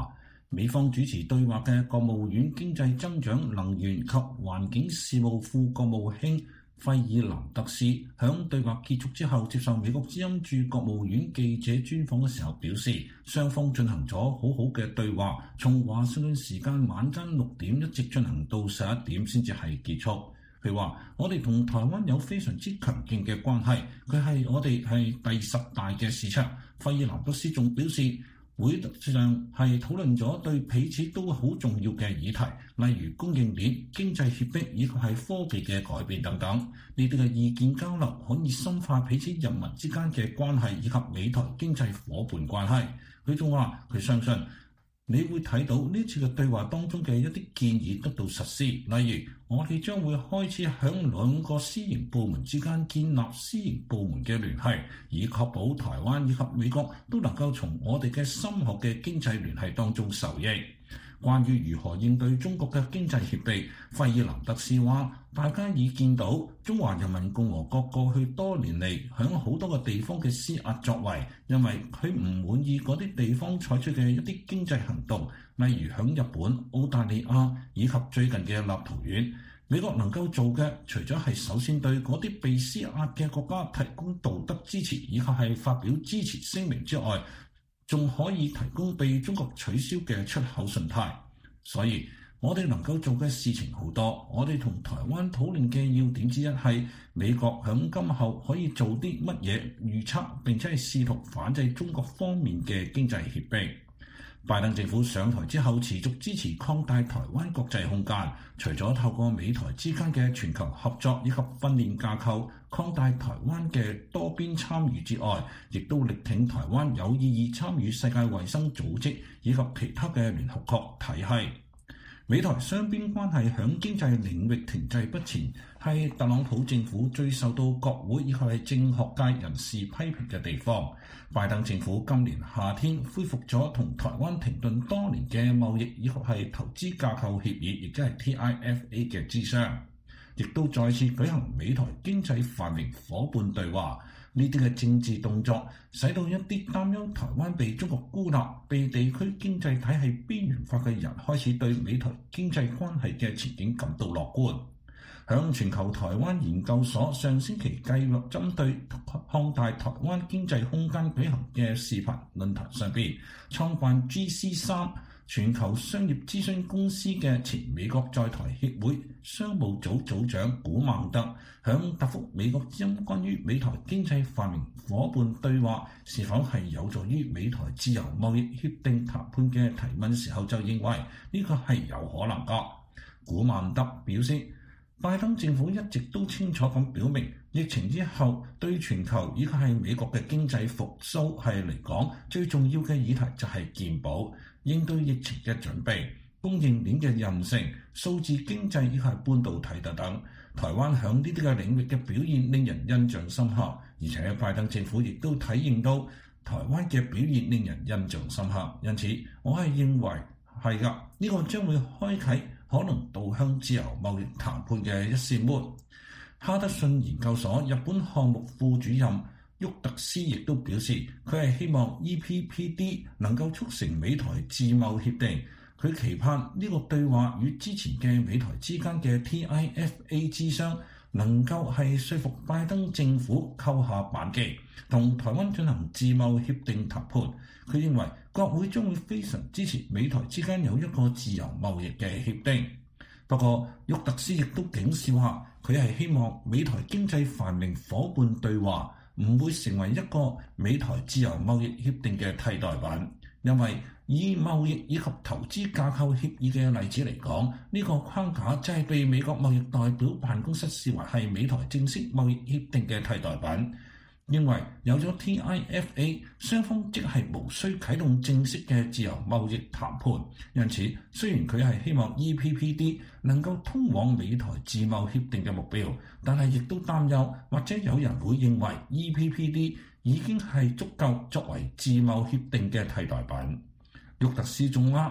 G: 美方主持對話嘅國務院經濟增長、能源及環境事務副國務卿費爾南德斯響對話結束之後接受美國之音駐國務院記者專訪嘅時候表示，雙方進行咗好好嘅對話，從華盛頓時間晚間六點一直進行到十一點先至係結束。佢話：我哋同台灣有非常之強勁嘅關係，佢係我哋係第十大嘅市場。費爾南德斯仲表示，會上係討論咗對彼此都好重要嘅議題，例如供應鏈、經濟脅迫以及係科技嘅改變等等。呢啲嘅意見交流可以深化彼此人民之間嘅關係以及美台經濟夥伴關係。佢仲話：佢相信你會睇到呢次嘅對話當中嘅一啲建議得到實施，例如我哋將會開始響兩個私營部門之間建立私營部門嘅聯繫，以確保台灣以及美國都能夠從我哋嘅深厚嘅經濟聯繫當中受益。關於如何應對中國嘅經濟脅迫，費爾南德斯話：大家已見到中華人民共和國過去多年嚟響好多個地方嘅施壓作為，因為佢唔滿意嗰啲地方採取嘅一啲經濟行動，例如響日本、澳大利亞以及最近嘅立陶宛。美國能夠做嘅，除咗係首先對嗰啲被施壓嘅國家提供道德支持，以及係發表支持聲明之外，仲可以提供被中國取消嘅出口信貸。所以我哋能夠做嘅事情好多。我哋同台灣討論嘅要點之一係美國響今後可以做啲乜嘢預測，並且係試圖反制中國方面嘅經濟脅迫。拜登政府上台之後持續支持擴大台灣國際空間，除咗透過美台之間嘅全球合作以及訓練架構擴大台灣嘅多邊參與之外，亦都力挺台灣有意義參與世界衛生組織以及其他嘅聯合國體系。美台雙邊關係響經濟領域停滯不前，係特朗普政府最受到國會以及係政學界人士批評嘅地方。拜登政府今年夏天恢復咗同台灣停頓多年嘅貿易以及係投資架構協議，亦即係 T I F A 嘅諮商，亦都再次舉行美台經濟繁榮夥伴對話。呢啲嘅政治動作，使到一啲擔憂台灣被中國孤立、被地區經濟體系邊緣化嘅人，開始對美台經濟關係嘅前景感到樂觀。響全球台灣研究所上星期計劃針對擴大台灣經濟空間舉行嘅視頻論壇上邊，創辦 G C 三全球商業諮詢公司嘅前美國在台協會商務組組長古曼德響答覆美國之音關於美台經濟繁榮夥伴對話是否係有助於美台自由貿易協定談判嘅提問時候，就認為呢個係有可能㗎。古曼德表示，拜登政府一直都清楚咁表明，疫情之後對全球以及係美國嘅經濟復甦係嚟講，最重要嘅議題就係健保、應對疫情嘅準備、供應鏈嘅韌性、數字經濟以及係半導體等等。台灣響呢啲嘅領域嘅表現令人印象深刻，而且拜登政府亦都體認到台灣嘅表現令人印象深刻。因此，我係認為係㗎，呢個將會開啟可能導向自由貿易談判嘅一扇門。哈德遜研究所日本項目副主任沃特斯亦都表示，佢係希望 E P P D 能夠促成美台自貿協定。佢期盼呢個對話與之前嘅美台之間嘅 T I F A 諮商能夠係說服拜登政府扣下扳機，同台灣進行自貿協定談判。佢認為國會將會非常支持美台之間有一個自由貿易嘅協定。不過，沃特斯亦都警示話，佢係希望美台經濟繁榮夥伴對話唔會成為一個美台自由貿易協定嘅替代品，因為以貿易以及投資架構協議嘅例子嚟講，呢個框架就係被美國貿易代表辦公室視為係美台正式貿易協定嘅替代品。認為有咗 T I F A， 雙方即係無需啟動正式嘅自由貿易談判。因此，雖然佢係希望 E P P D 能夠通往美台自貿協定嘅目標，但係亦都擔憂，或者有人會認為 E P P D 已經係足夠作為自貿協定嘅替代品。沃特斯仲話，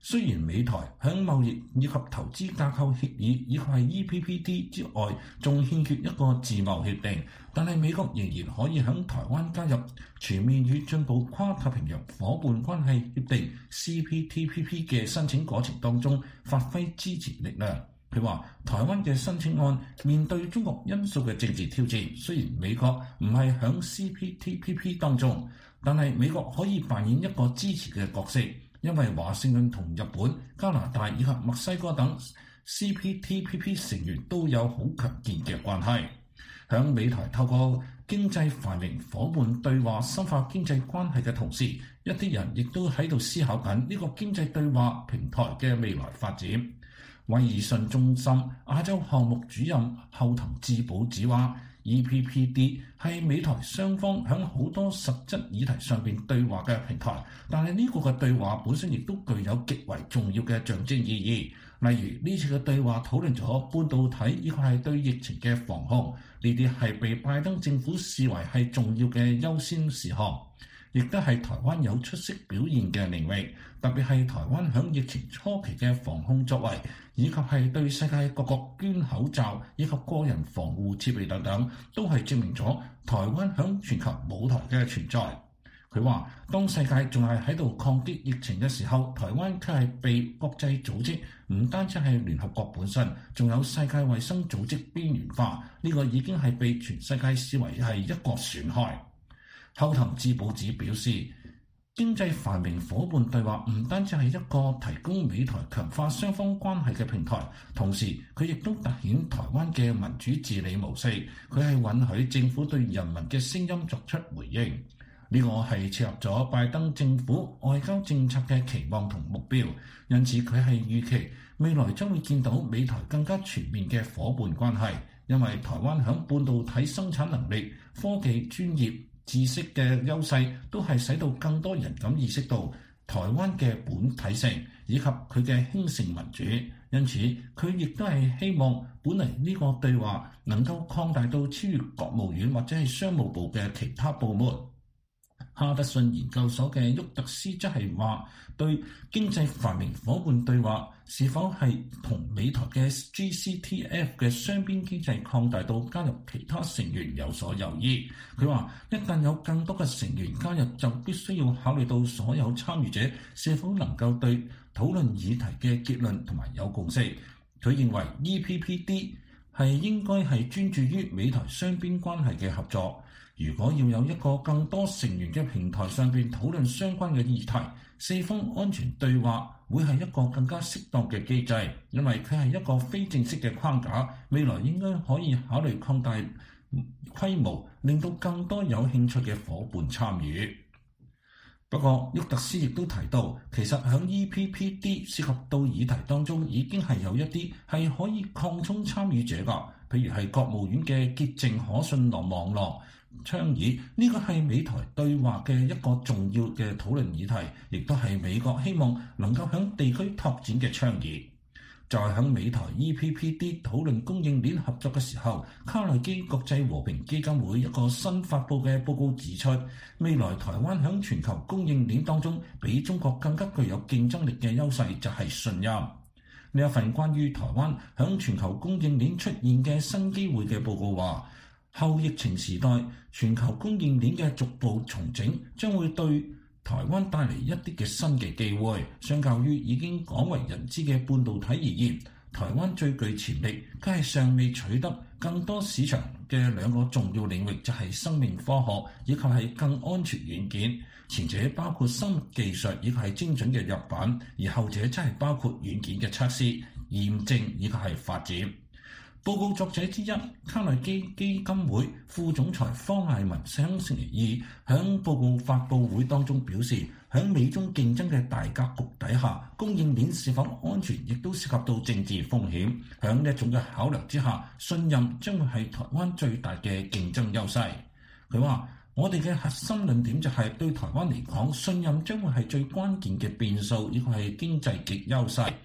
G: 雖然美台喺貿易以及投資架構協議以及係 E P P D 之外，仲欠缺一個自貿協定，但係美國仍然可以喺台灣加入全面與進步跨太平洋夥伴關係協定 C P T P P 嘅申請過程當中發揮支持力量。佢話：台灣嘅申請案面對中國因素嘅政治挑戰，雖然美國唔係喺 C P T P P 當中，但係美國可以扮演一個支持嘅角色。因為華盛頓同日本、加拿大以及墨西哥等 C P T P P 成員都有好強健嘅關係。響美台透過經濟繁榮夥伴對話深化經濟關係嘅同時，一啲人亦都喺度思考緊呢個經濟對話平台嘅未來發展。威爾遜中心亞洲項目主任後藤智保子話：E P P D 係美台雙方喺好多實質議題上邊對話嘅平台，但係呢個嘅對話本身亦都具有極為重要嘅象徵意義。例如呢次嘅對話討論咗半導體以及係對疫情嘅防控，呢啲係被拜登政府視為係重要嘅優先事項，亦都係台灣有出色表現嘅領域，特別係台灣響疫情初期嘅防控作為，以及係對世界各國捐口罩以及個人防護設備等等，都係證明咗台灣響全球舞台嘅存在。佢話：當世界仲係喺度抗擊疫情嘅時候，台灣卻係被國際組織，唔單止係聯合國本身，仲有世界衛生組織邊緣化，呢、這個已經係被全世界視為係一個損害。後藤智保子表示，經濟繁榮夥伴對話唔單止係一個提供美台強化雙方關係嘅平台，同時佢亦都凸顯台灣嘅民主治理模式，佢係允許政府對人民嘅聲音作出回應。呢個係切合咗拜登政府外交政策嘅期望同目標，因此佢係預期未來將會見到美台更加全面嘅夥伴關係，因為台灣響半導體生產能力、科技專業、知識嘅優勢，都係使到更多人咁意識到台灣嘅本體性以及佢嘅興盛民主，因此佢亦都係希望本嚟呢個對話能夠擴大到超越國務院或者係商務部嘅其他部門。哈德遜研究所嘅沃特斯則係話，對經濟繁榮夥伴對話是否係同美台嘅 G C T F 嘅雙邊經濟擴大到加入其他成員有所猶豫。佢話，一旦有更多嘅成員加入，就必須要考慮到所有參與者是否能夠對討論議題嘅結論同埋有共識。佢認為 E P P D 係應該係專注於美台雙邊關係嘅合作。如果要有一個更多成員嘅平台上邊討論相關嘅議題，四方安全對話會係一個更加適當嘅機制，因為佢係一個非正式嘅框架，未來應該可以考慮擴大規模，令到更多有興趣嘅夥伴參與。不過，沃特斯亦都提到，其實喺 E P P D 涉及到議題當中，已經係有一啲係可以擴充參與者㗎，譬如係國務院嘅潔淨可信網絡倡議，呢個係美台對話嘅一個重要嘅討論議題，亦都係美國希望能夠響地區拓展嘅倡議。就係響美台 E P P D 討論供應鏈合作嘅時候，卡內基國際和平基金會一個新發佈嘅報告指出，未來台灣響全球供應鏈當中，比中國更加具有競爭力嘅優勢就係信任。呢一份關於台灣響全球供應鏈出現嘅新機會嘅報告話，後疫情時代全球供應鏈嘅逐步重整將會對台灣帶嚟一啲嘅新嘅機會，相較於已經廣為人知嘅半導體而言，台灣最具潛力，佢係尚未取得更多市場嘅兩個重要領域，就係生命科學以及係更安全軟件。前者包括生物技術以及係精準嘅入品，而後者則係包括軟件嘅測試、驗證以及係發展。報告作者之一卡內基基金會副總裁方艾文上星期二喺報告發佈會當中表示，喺美中競爭嘅大格局底下，供應鏈是否安全亦都涉及到政治風險。喺呢一種嘅考量之下，信任將會係台灣最大嘅競爭優勢。佢話：我哋嘅核心論點就係對台灣嚟講，信任將會係最關鍵嘅變數，亦係經濟極優勢。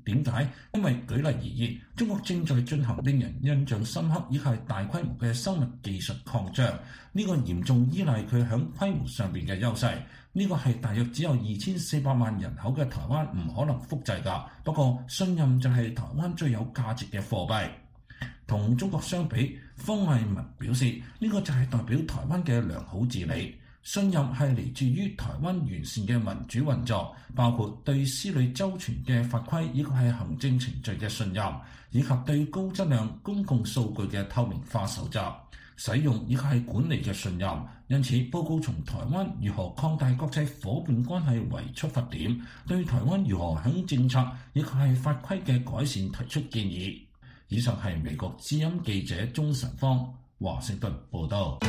G: 點解？因為舉例而言，中國正在進行令人印象深刻以及大規模嘅生物技術擴張，呢個嚴重依賴佢響規模上邊嘅優勢。呢個係大約只有二千四百萬人口嘅台灣唔可能複製㗎。不過信任就係台灣最有價值嘅貨幣。同中國相比，方毅文表示，呢個就係代表台灣嘅良好治理。信任係嚟自於台灣完善嘅民主運作，包括對思慮周全嘅法規以及係行政程序嘅信任，以及對高質量公共數據嘅透明化搜集、使用以及係管理嘅信任。因此，報告從台灣如何擴大國際夥伴關係為出發點，對台灣如何響政策以及係法規嘅改善提出建議。以上係美國之音記者鍾晨芳華盛頓報道。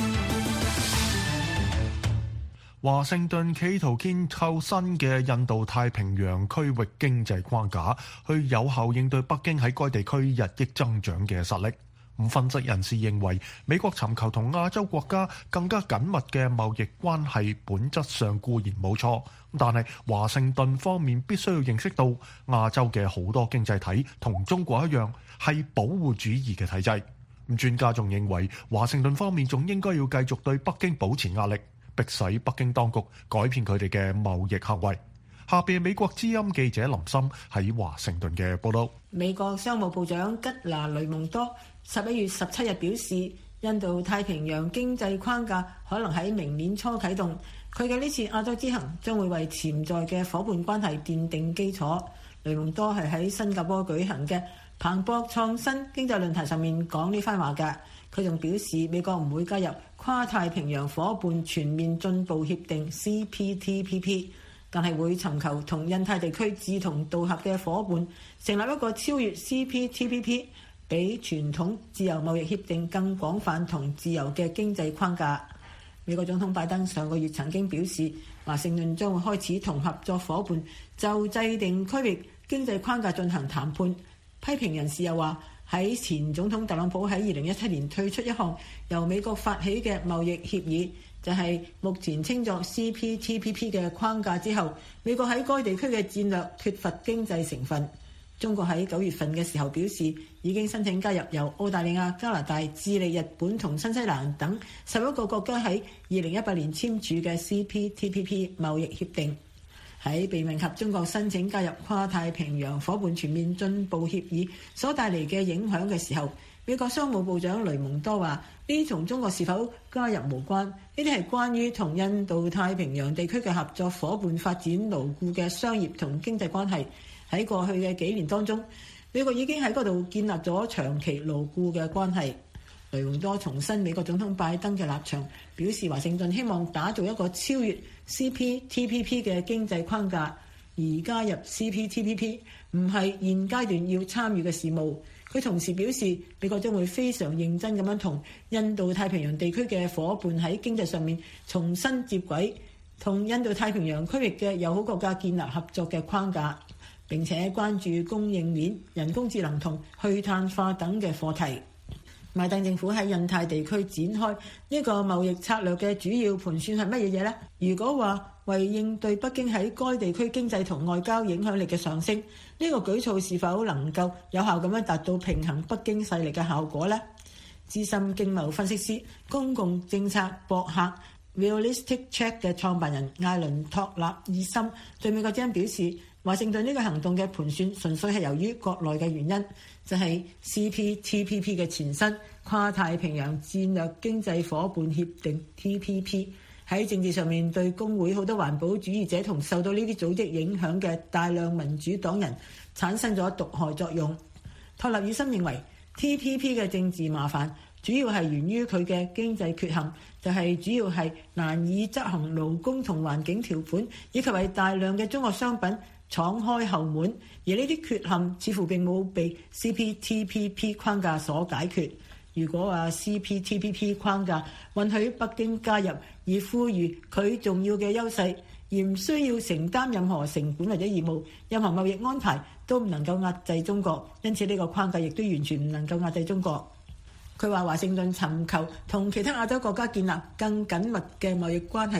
A: 華盛頓企圖建構新嘅印度太平洋區域經濟框架，去有效應對北京喺該地區日益增長嘅實力。咁分析人士認為，美國尋求同亞洲國家更加緊密嘅貿易關係，本質上固然冇錯，但係華盛頓方面必須要認識到，亞洲嘅好多經濟體同中國一樣係保護主義嘅體制。咁專家仲認為，華盛頓方面仲應該要繼續對北京保持壓力，迫使北京當局改變佢哋嘅貿易行為。下邊美國之音記者林森喺華盛頓嘅報道。
K: 美國商務部長吉拿雷蒙多十一月十七日表示，印度太平洋經濟框架可能喺明年初啟動。佢嘅呢次亞洲之行將會為潛在嘅伙伴關係奠定基礎。雷蒙多係喺新加坡舉行嘅彭博創新經濟論壇上面講呢番話㗎。佢仲表示，美國唔會加入跨太平洋伙伴全面進步協定 C P T P P， 但係會尋求同印太地區志同道合嘅伙伴成立一個超越 C P T P P， 比傳統自由貿易協定更廣泛同自由嘅經濟框架。美國總統拜登上個月曾經表示，華盛頓將會開始同合作伙伴就制定區域經濟框架進行談判。批評人士又話，喺前總統特朗普喺二零一七年退出一項由美國發起嘅貿易協議，就係目前稱作 C P T P P 嘅框架之後，美國喺該地區嘅戰略缺乏經濟成分。中國喺九月份嘅時候表示，已經申請加入由澳大利亞、加拿大、智利、日本同新西蘭等十一個國家喺二零一八年簽署嘅 C P T P P 貿易協定。喺被問及中國申請加入跨太平洋伙伴全面進步協議所帶嚟嘅影響嘅時候，美國商務部長雷蒙多話：呢啲同中國是否加入無關，呢啲係關於同印度太平洋地區嘅合作伙伴發展牢固嘅商業同經濟關係。喺過去嘅幾年當中，美國已經喺嗰度建立咗長期牢固嘅關係。雷蒙多重申美國總統拜登嘅立場，表示華盛頓希望打造一個超越 C P T P P 嘅經濟框架，而加入 C P T P P 唔係現階段要參與嘅事務。佢同時表示，美國將會非常認真咁樣同印度太平洋地區嘅伙伴喺經濟上面重新接軌，同印度太平洋區域嘅友好國家建立合作嘅框架，並且關注供應鏈、人工智能同去碳化等嘅課題。拜登政府喺印太地區展開呢個貿易策略嘅主要盤算係乜嘢嘢呢？如果話為應對北京喺該地區經濟同外交影響力嘅上升，呢個舉措是否能夠有效咁樣達到平衡北京勢力嘅效果呢？資深經貿分析師、公共政策博客 Realistic Check 嘅創辦人艾倫托納爾森對美國之音表示，華盛頓呢個行動嘅盤算純粹係由於國內嘅原因，就係 C P T P P 嘅前身跨太平洋戰略經濟夥伴協定 T P P 喺政治上面對工會好多環保主義者同受到呢啲組織影響嘅大量民主黨人產生咗毒害作用。托納爾森認為 T P P 嘅政治麻煩主要係源於佢嘅經濟缺陷，就係主要係難以執行勞工同環境條款，以及係大量嘅中國商品敞開後門，而呢啲缺陷似乎並冇被 C P T P P 框架所解決。如果話 C P T P P 框架允許北京加入，而賦予佢重要嘅優勢，而唔需要承擔任何成本或者義務，任何貿易安排都唔能夠壓制中國，因此呢個框架亦都完全唔能夠壓制中國。佢話華盛頓尋求同其他亞洲國家建立更緊密嘅貿易關係，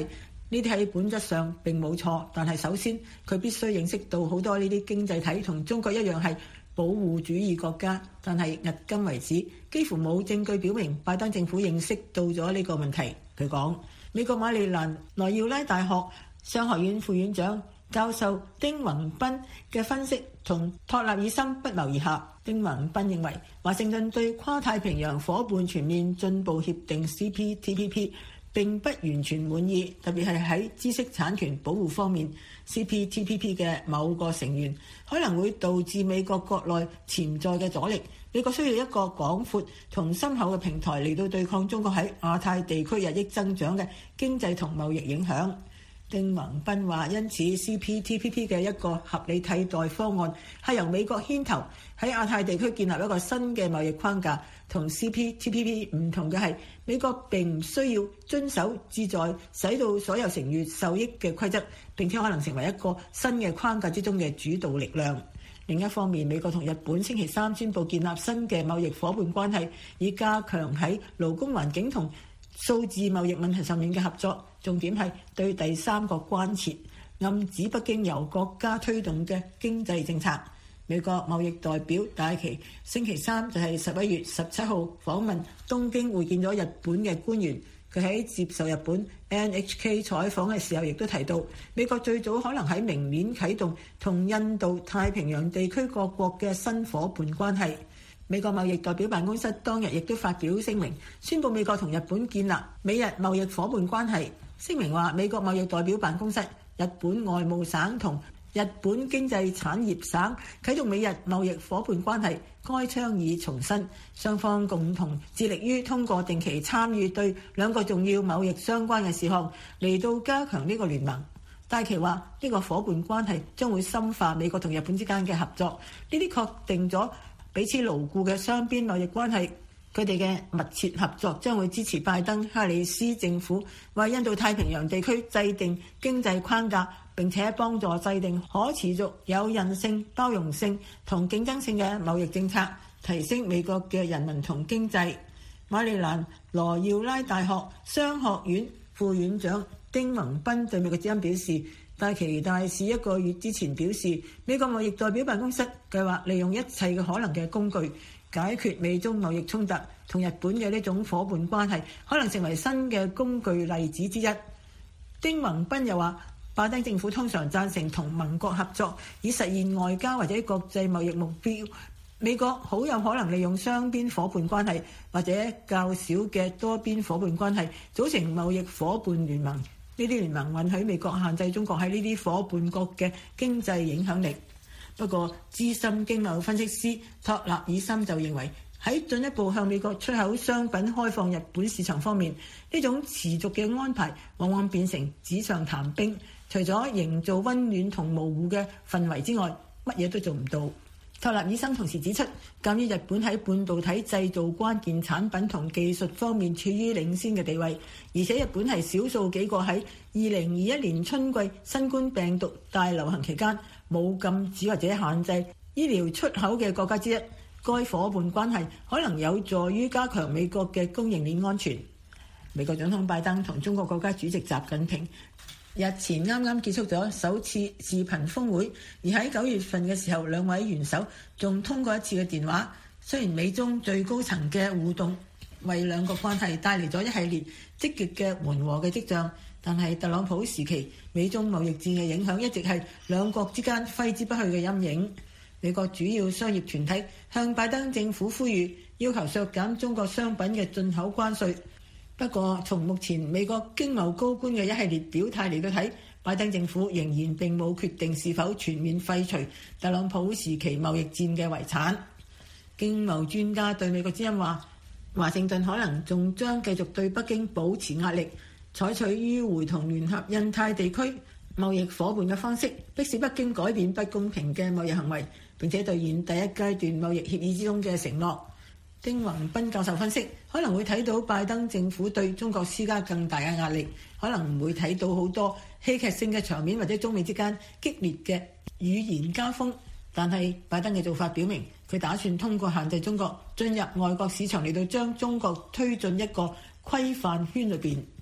K: 呢啲喺本質上並冇錯，但係首先佢必須認識到好多呢啲經濟體同中國一樣係保護主義國家，但係迄今為止幾乎冇證據表明拜登政府認識到咗呢個問題。佢講，美國馬里蘭萊耀拉大學商學院副院長教授丁宏斌嘅分析同托納爾森不謀而合。丁宏斌認為，華盛頓對跨太平洋夥伴全面進步協定 C P T P P 並不完全滿意，特別係喺知識產權保護方面。C P T P P 嘅某個成員可能會導致美國國內潛在嘅阻力。美國需要一個廣闊同深厚嘅平台嚟到對抗中國喺亞太地區日益增長嘅經濟同貿易影響。丁宏斌話，因此 C P T P P 嘅一個合理替代方案係由美國牽頭喺亞太地區建立一個新嘅貿易框架。同 C P T P P 唔同嘅係，美國並唔需要遵守旨在使到所有成員受益嘅規則，並且可能成為一個新嘅框架之中嘅主導力量。另一方面，美國同日本星期三宣布建立新嘅貿易夥伴關係，以加強喺勞工環境同數字貿易問題上面嘅合作。重點係對第三國關切，暗指北京由國家推動嘅經濟政策。美國貿易代表戴琪星期三就係十一月十七號訪問東京，會見咗日本嘅官員。佢喺接受日本 N H K 採訪嘅時候，亦都提到美國最早可能喺明年啟動同印度太平洋地區各國嘅新夥伴關係。美國貿易代表辦公室當日亦都發表聲明，宣布美國同日本建立美日貿易夥伴關係。聲明話，美國貿易代表辦公室、日本外務省同日本經濟產業省啟動美日貿易夥伴關係，該倡議重申雙方共同致力於通過定期參與對兩個重要貿易相關嘅事項嚟到加強呢個聯盟。戴琪話，呢個夥伴關係將會深化美國同日本之間嘅合作，呢啲確定咗彼此牢固嘅雙邊貿易關係。佢哋嘅密切合作將會支持拜登哈里斯政府為印度太平洋地區制定經濟框架，並且幫助制定可持續、有韌性、包容性同競爭性嘅貿易政策，提升美國嘅人民同經濟。馬里蘭羅耀拉大學商學院副院長丁宏斌對美國之音表示，戴琪大使一個月之前表示，美國貿易代表辦公室計劃利用一切嘅可能嘅工具解決美中貿易衝突，同日本嘅呢種夥伴關係可能成為新嘅工具例子之一。丁宏斌又話，拜登政府通常贊成同盟國合作，以實現外交或者國際貿易目標。美國好有可能利用雙邊夥伴關係或者較少嘅多邊夥伴關係，組成貿易夥伴聯盟。呢啲聯盟允許美國限制中國喺呢啲夥伴國嘅經濟影響力。不過，資深經貿分析師托納爾森就認為，喺進一步向美國出口商品開放日本市場方面，呢種持續嘅安排往往變成紙上談兵，除咗營造溫暖同模糊嘅氛圍之外，乜嘢都做唔到。托納爾森同時指出，鑑於日本喺半導體製造關鍵產品同技術方面處於領先嘅地位，而且日本係少數幾個喺二零二一年春季新冠病毒大流行期間冇禁止或者限制醫療出口嘅國家之一。該夥伴關係可能有助於加強美國嘅供應鏈安全。美國總統拜登同中國國家主席習近平日前啱啱結束咗首次視頻峰會，而喺九月份嘅時候，兩位元首仲通過一次嘅電話。雖然美中最高層嘅互動為兩國關係帶嚟咗一系列積極嘅緩和嘅跡象，但係特朗普時期美中貿易戰嘅影響一直係兩國之間揮之不去嘅陰影。美國主要商業團體向拜登政府呼籲，要求削減中國商品嘅進口關稅。不過，從目前美國經貿高官嘅一系列表態嚟到睇，拜登政府仍然並冇決定是否全面廢除特朗普時期貿易戰嘅遺產。經貿專家對美國之音話，華盛頓可能仲將繼續對北京保持壓力，採取迂迴同聯合印太地區貿易夥伴嘅方式，迫使北京改變不公平嘅貿易行為，並且兌現第一階段貿易協議之中嘅承諾。丁宏斌教授分析，可能會睇到拜登政府對中國施加更大嘅壓力，可能唔會睇到好多戲劇性嘅場面或者中美之間激烈嘅語言交鋒。但係拜登嘅做法表明，佢打算通過限制中國進入外國市場嚟到將中國推進一個規範圈裏邊。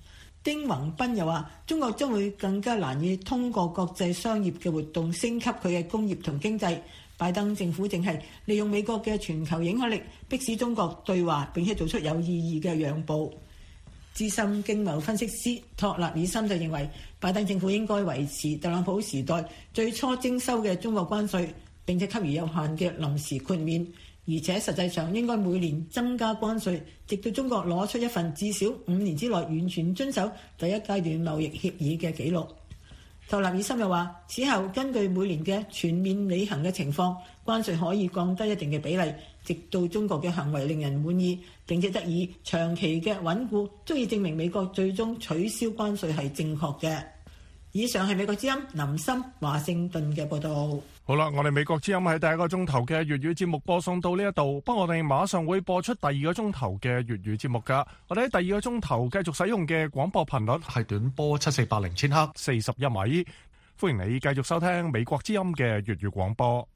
K: 丁宏斌又話：中國將會更加難以通過國際商業嘅活動升級佢嘅工業同經濟。拜登政府正係利用美國嘅全球影響力，迫使中國對話，並且做出有意義嘅讓步。資深經貿分析師托勒爾森就認為，拜登政府應該維持特朗普時代最初徵收嘅中國關稅，並且給予有限嘅臨時豁免，而且實際上應該每年增加關稅，直到中國攞出一份至少五年之內完全遵守第一階段貿易協議嘅記錄。托勒爾森又話，此後根據每年嘅全面履行嘅情況，關稅可以降低一定嘅比例，直到中國嘅行為令人滿意，並且得以長期嘅穩固，足以證明美國最終取消關稅係正確嘅。以上係美國之音林森華盛頓嘅報導。
B: 好啦，我哋美國之音喺第一個鐘頭嘅粵語節目播送到呢一度，不過我哋馬上會播出第二個鐘頭嘅粵語節目噶。我哋喺第二個鐘頭繼續使用嘅廣播頻率係短波七四八零千赫四十一米，歡迎你繼續收聽美國之音嘅粵語廣播。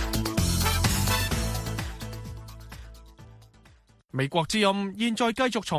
B: 美國之音現在繼續從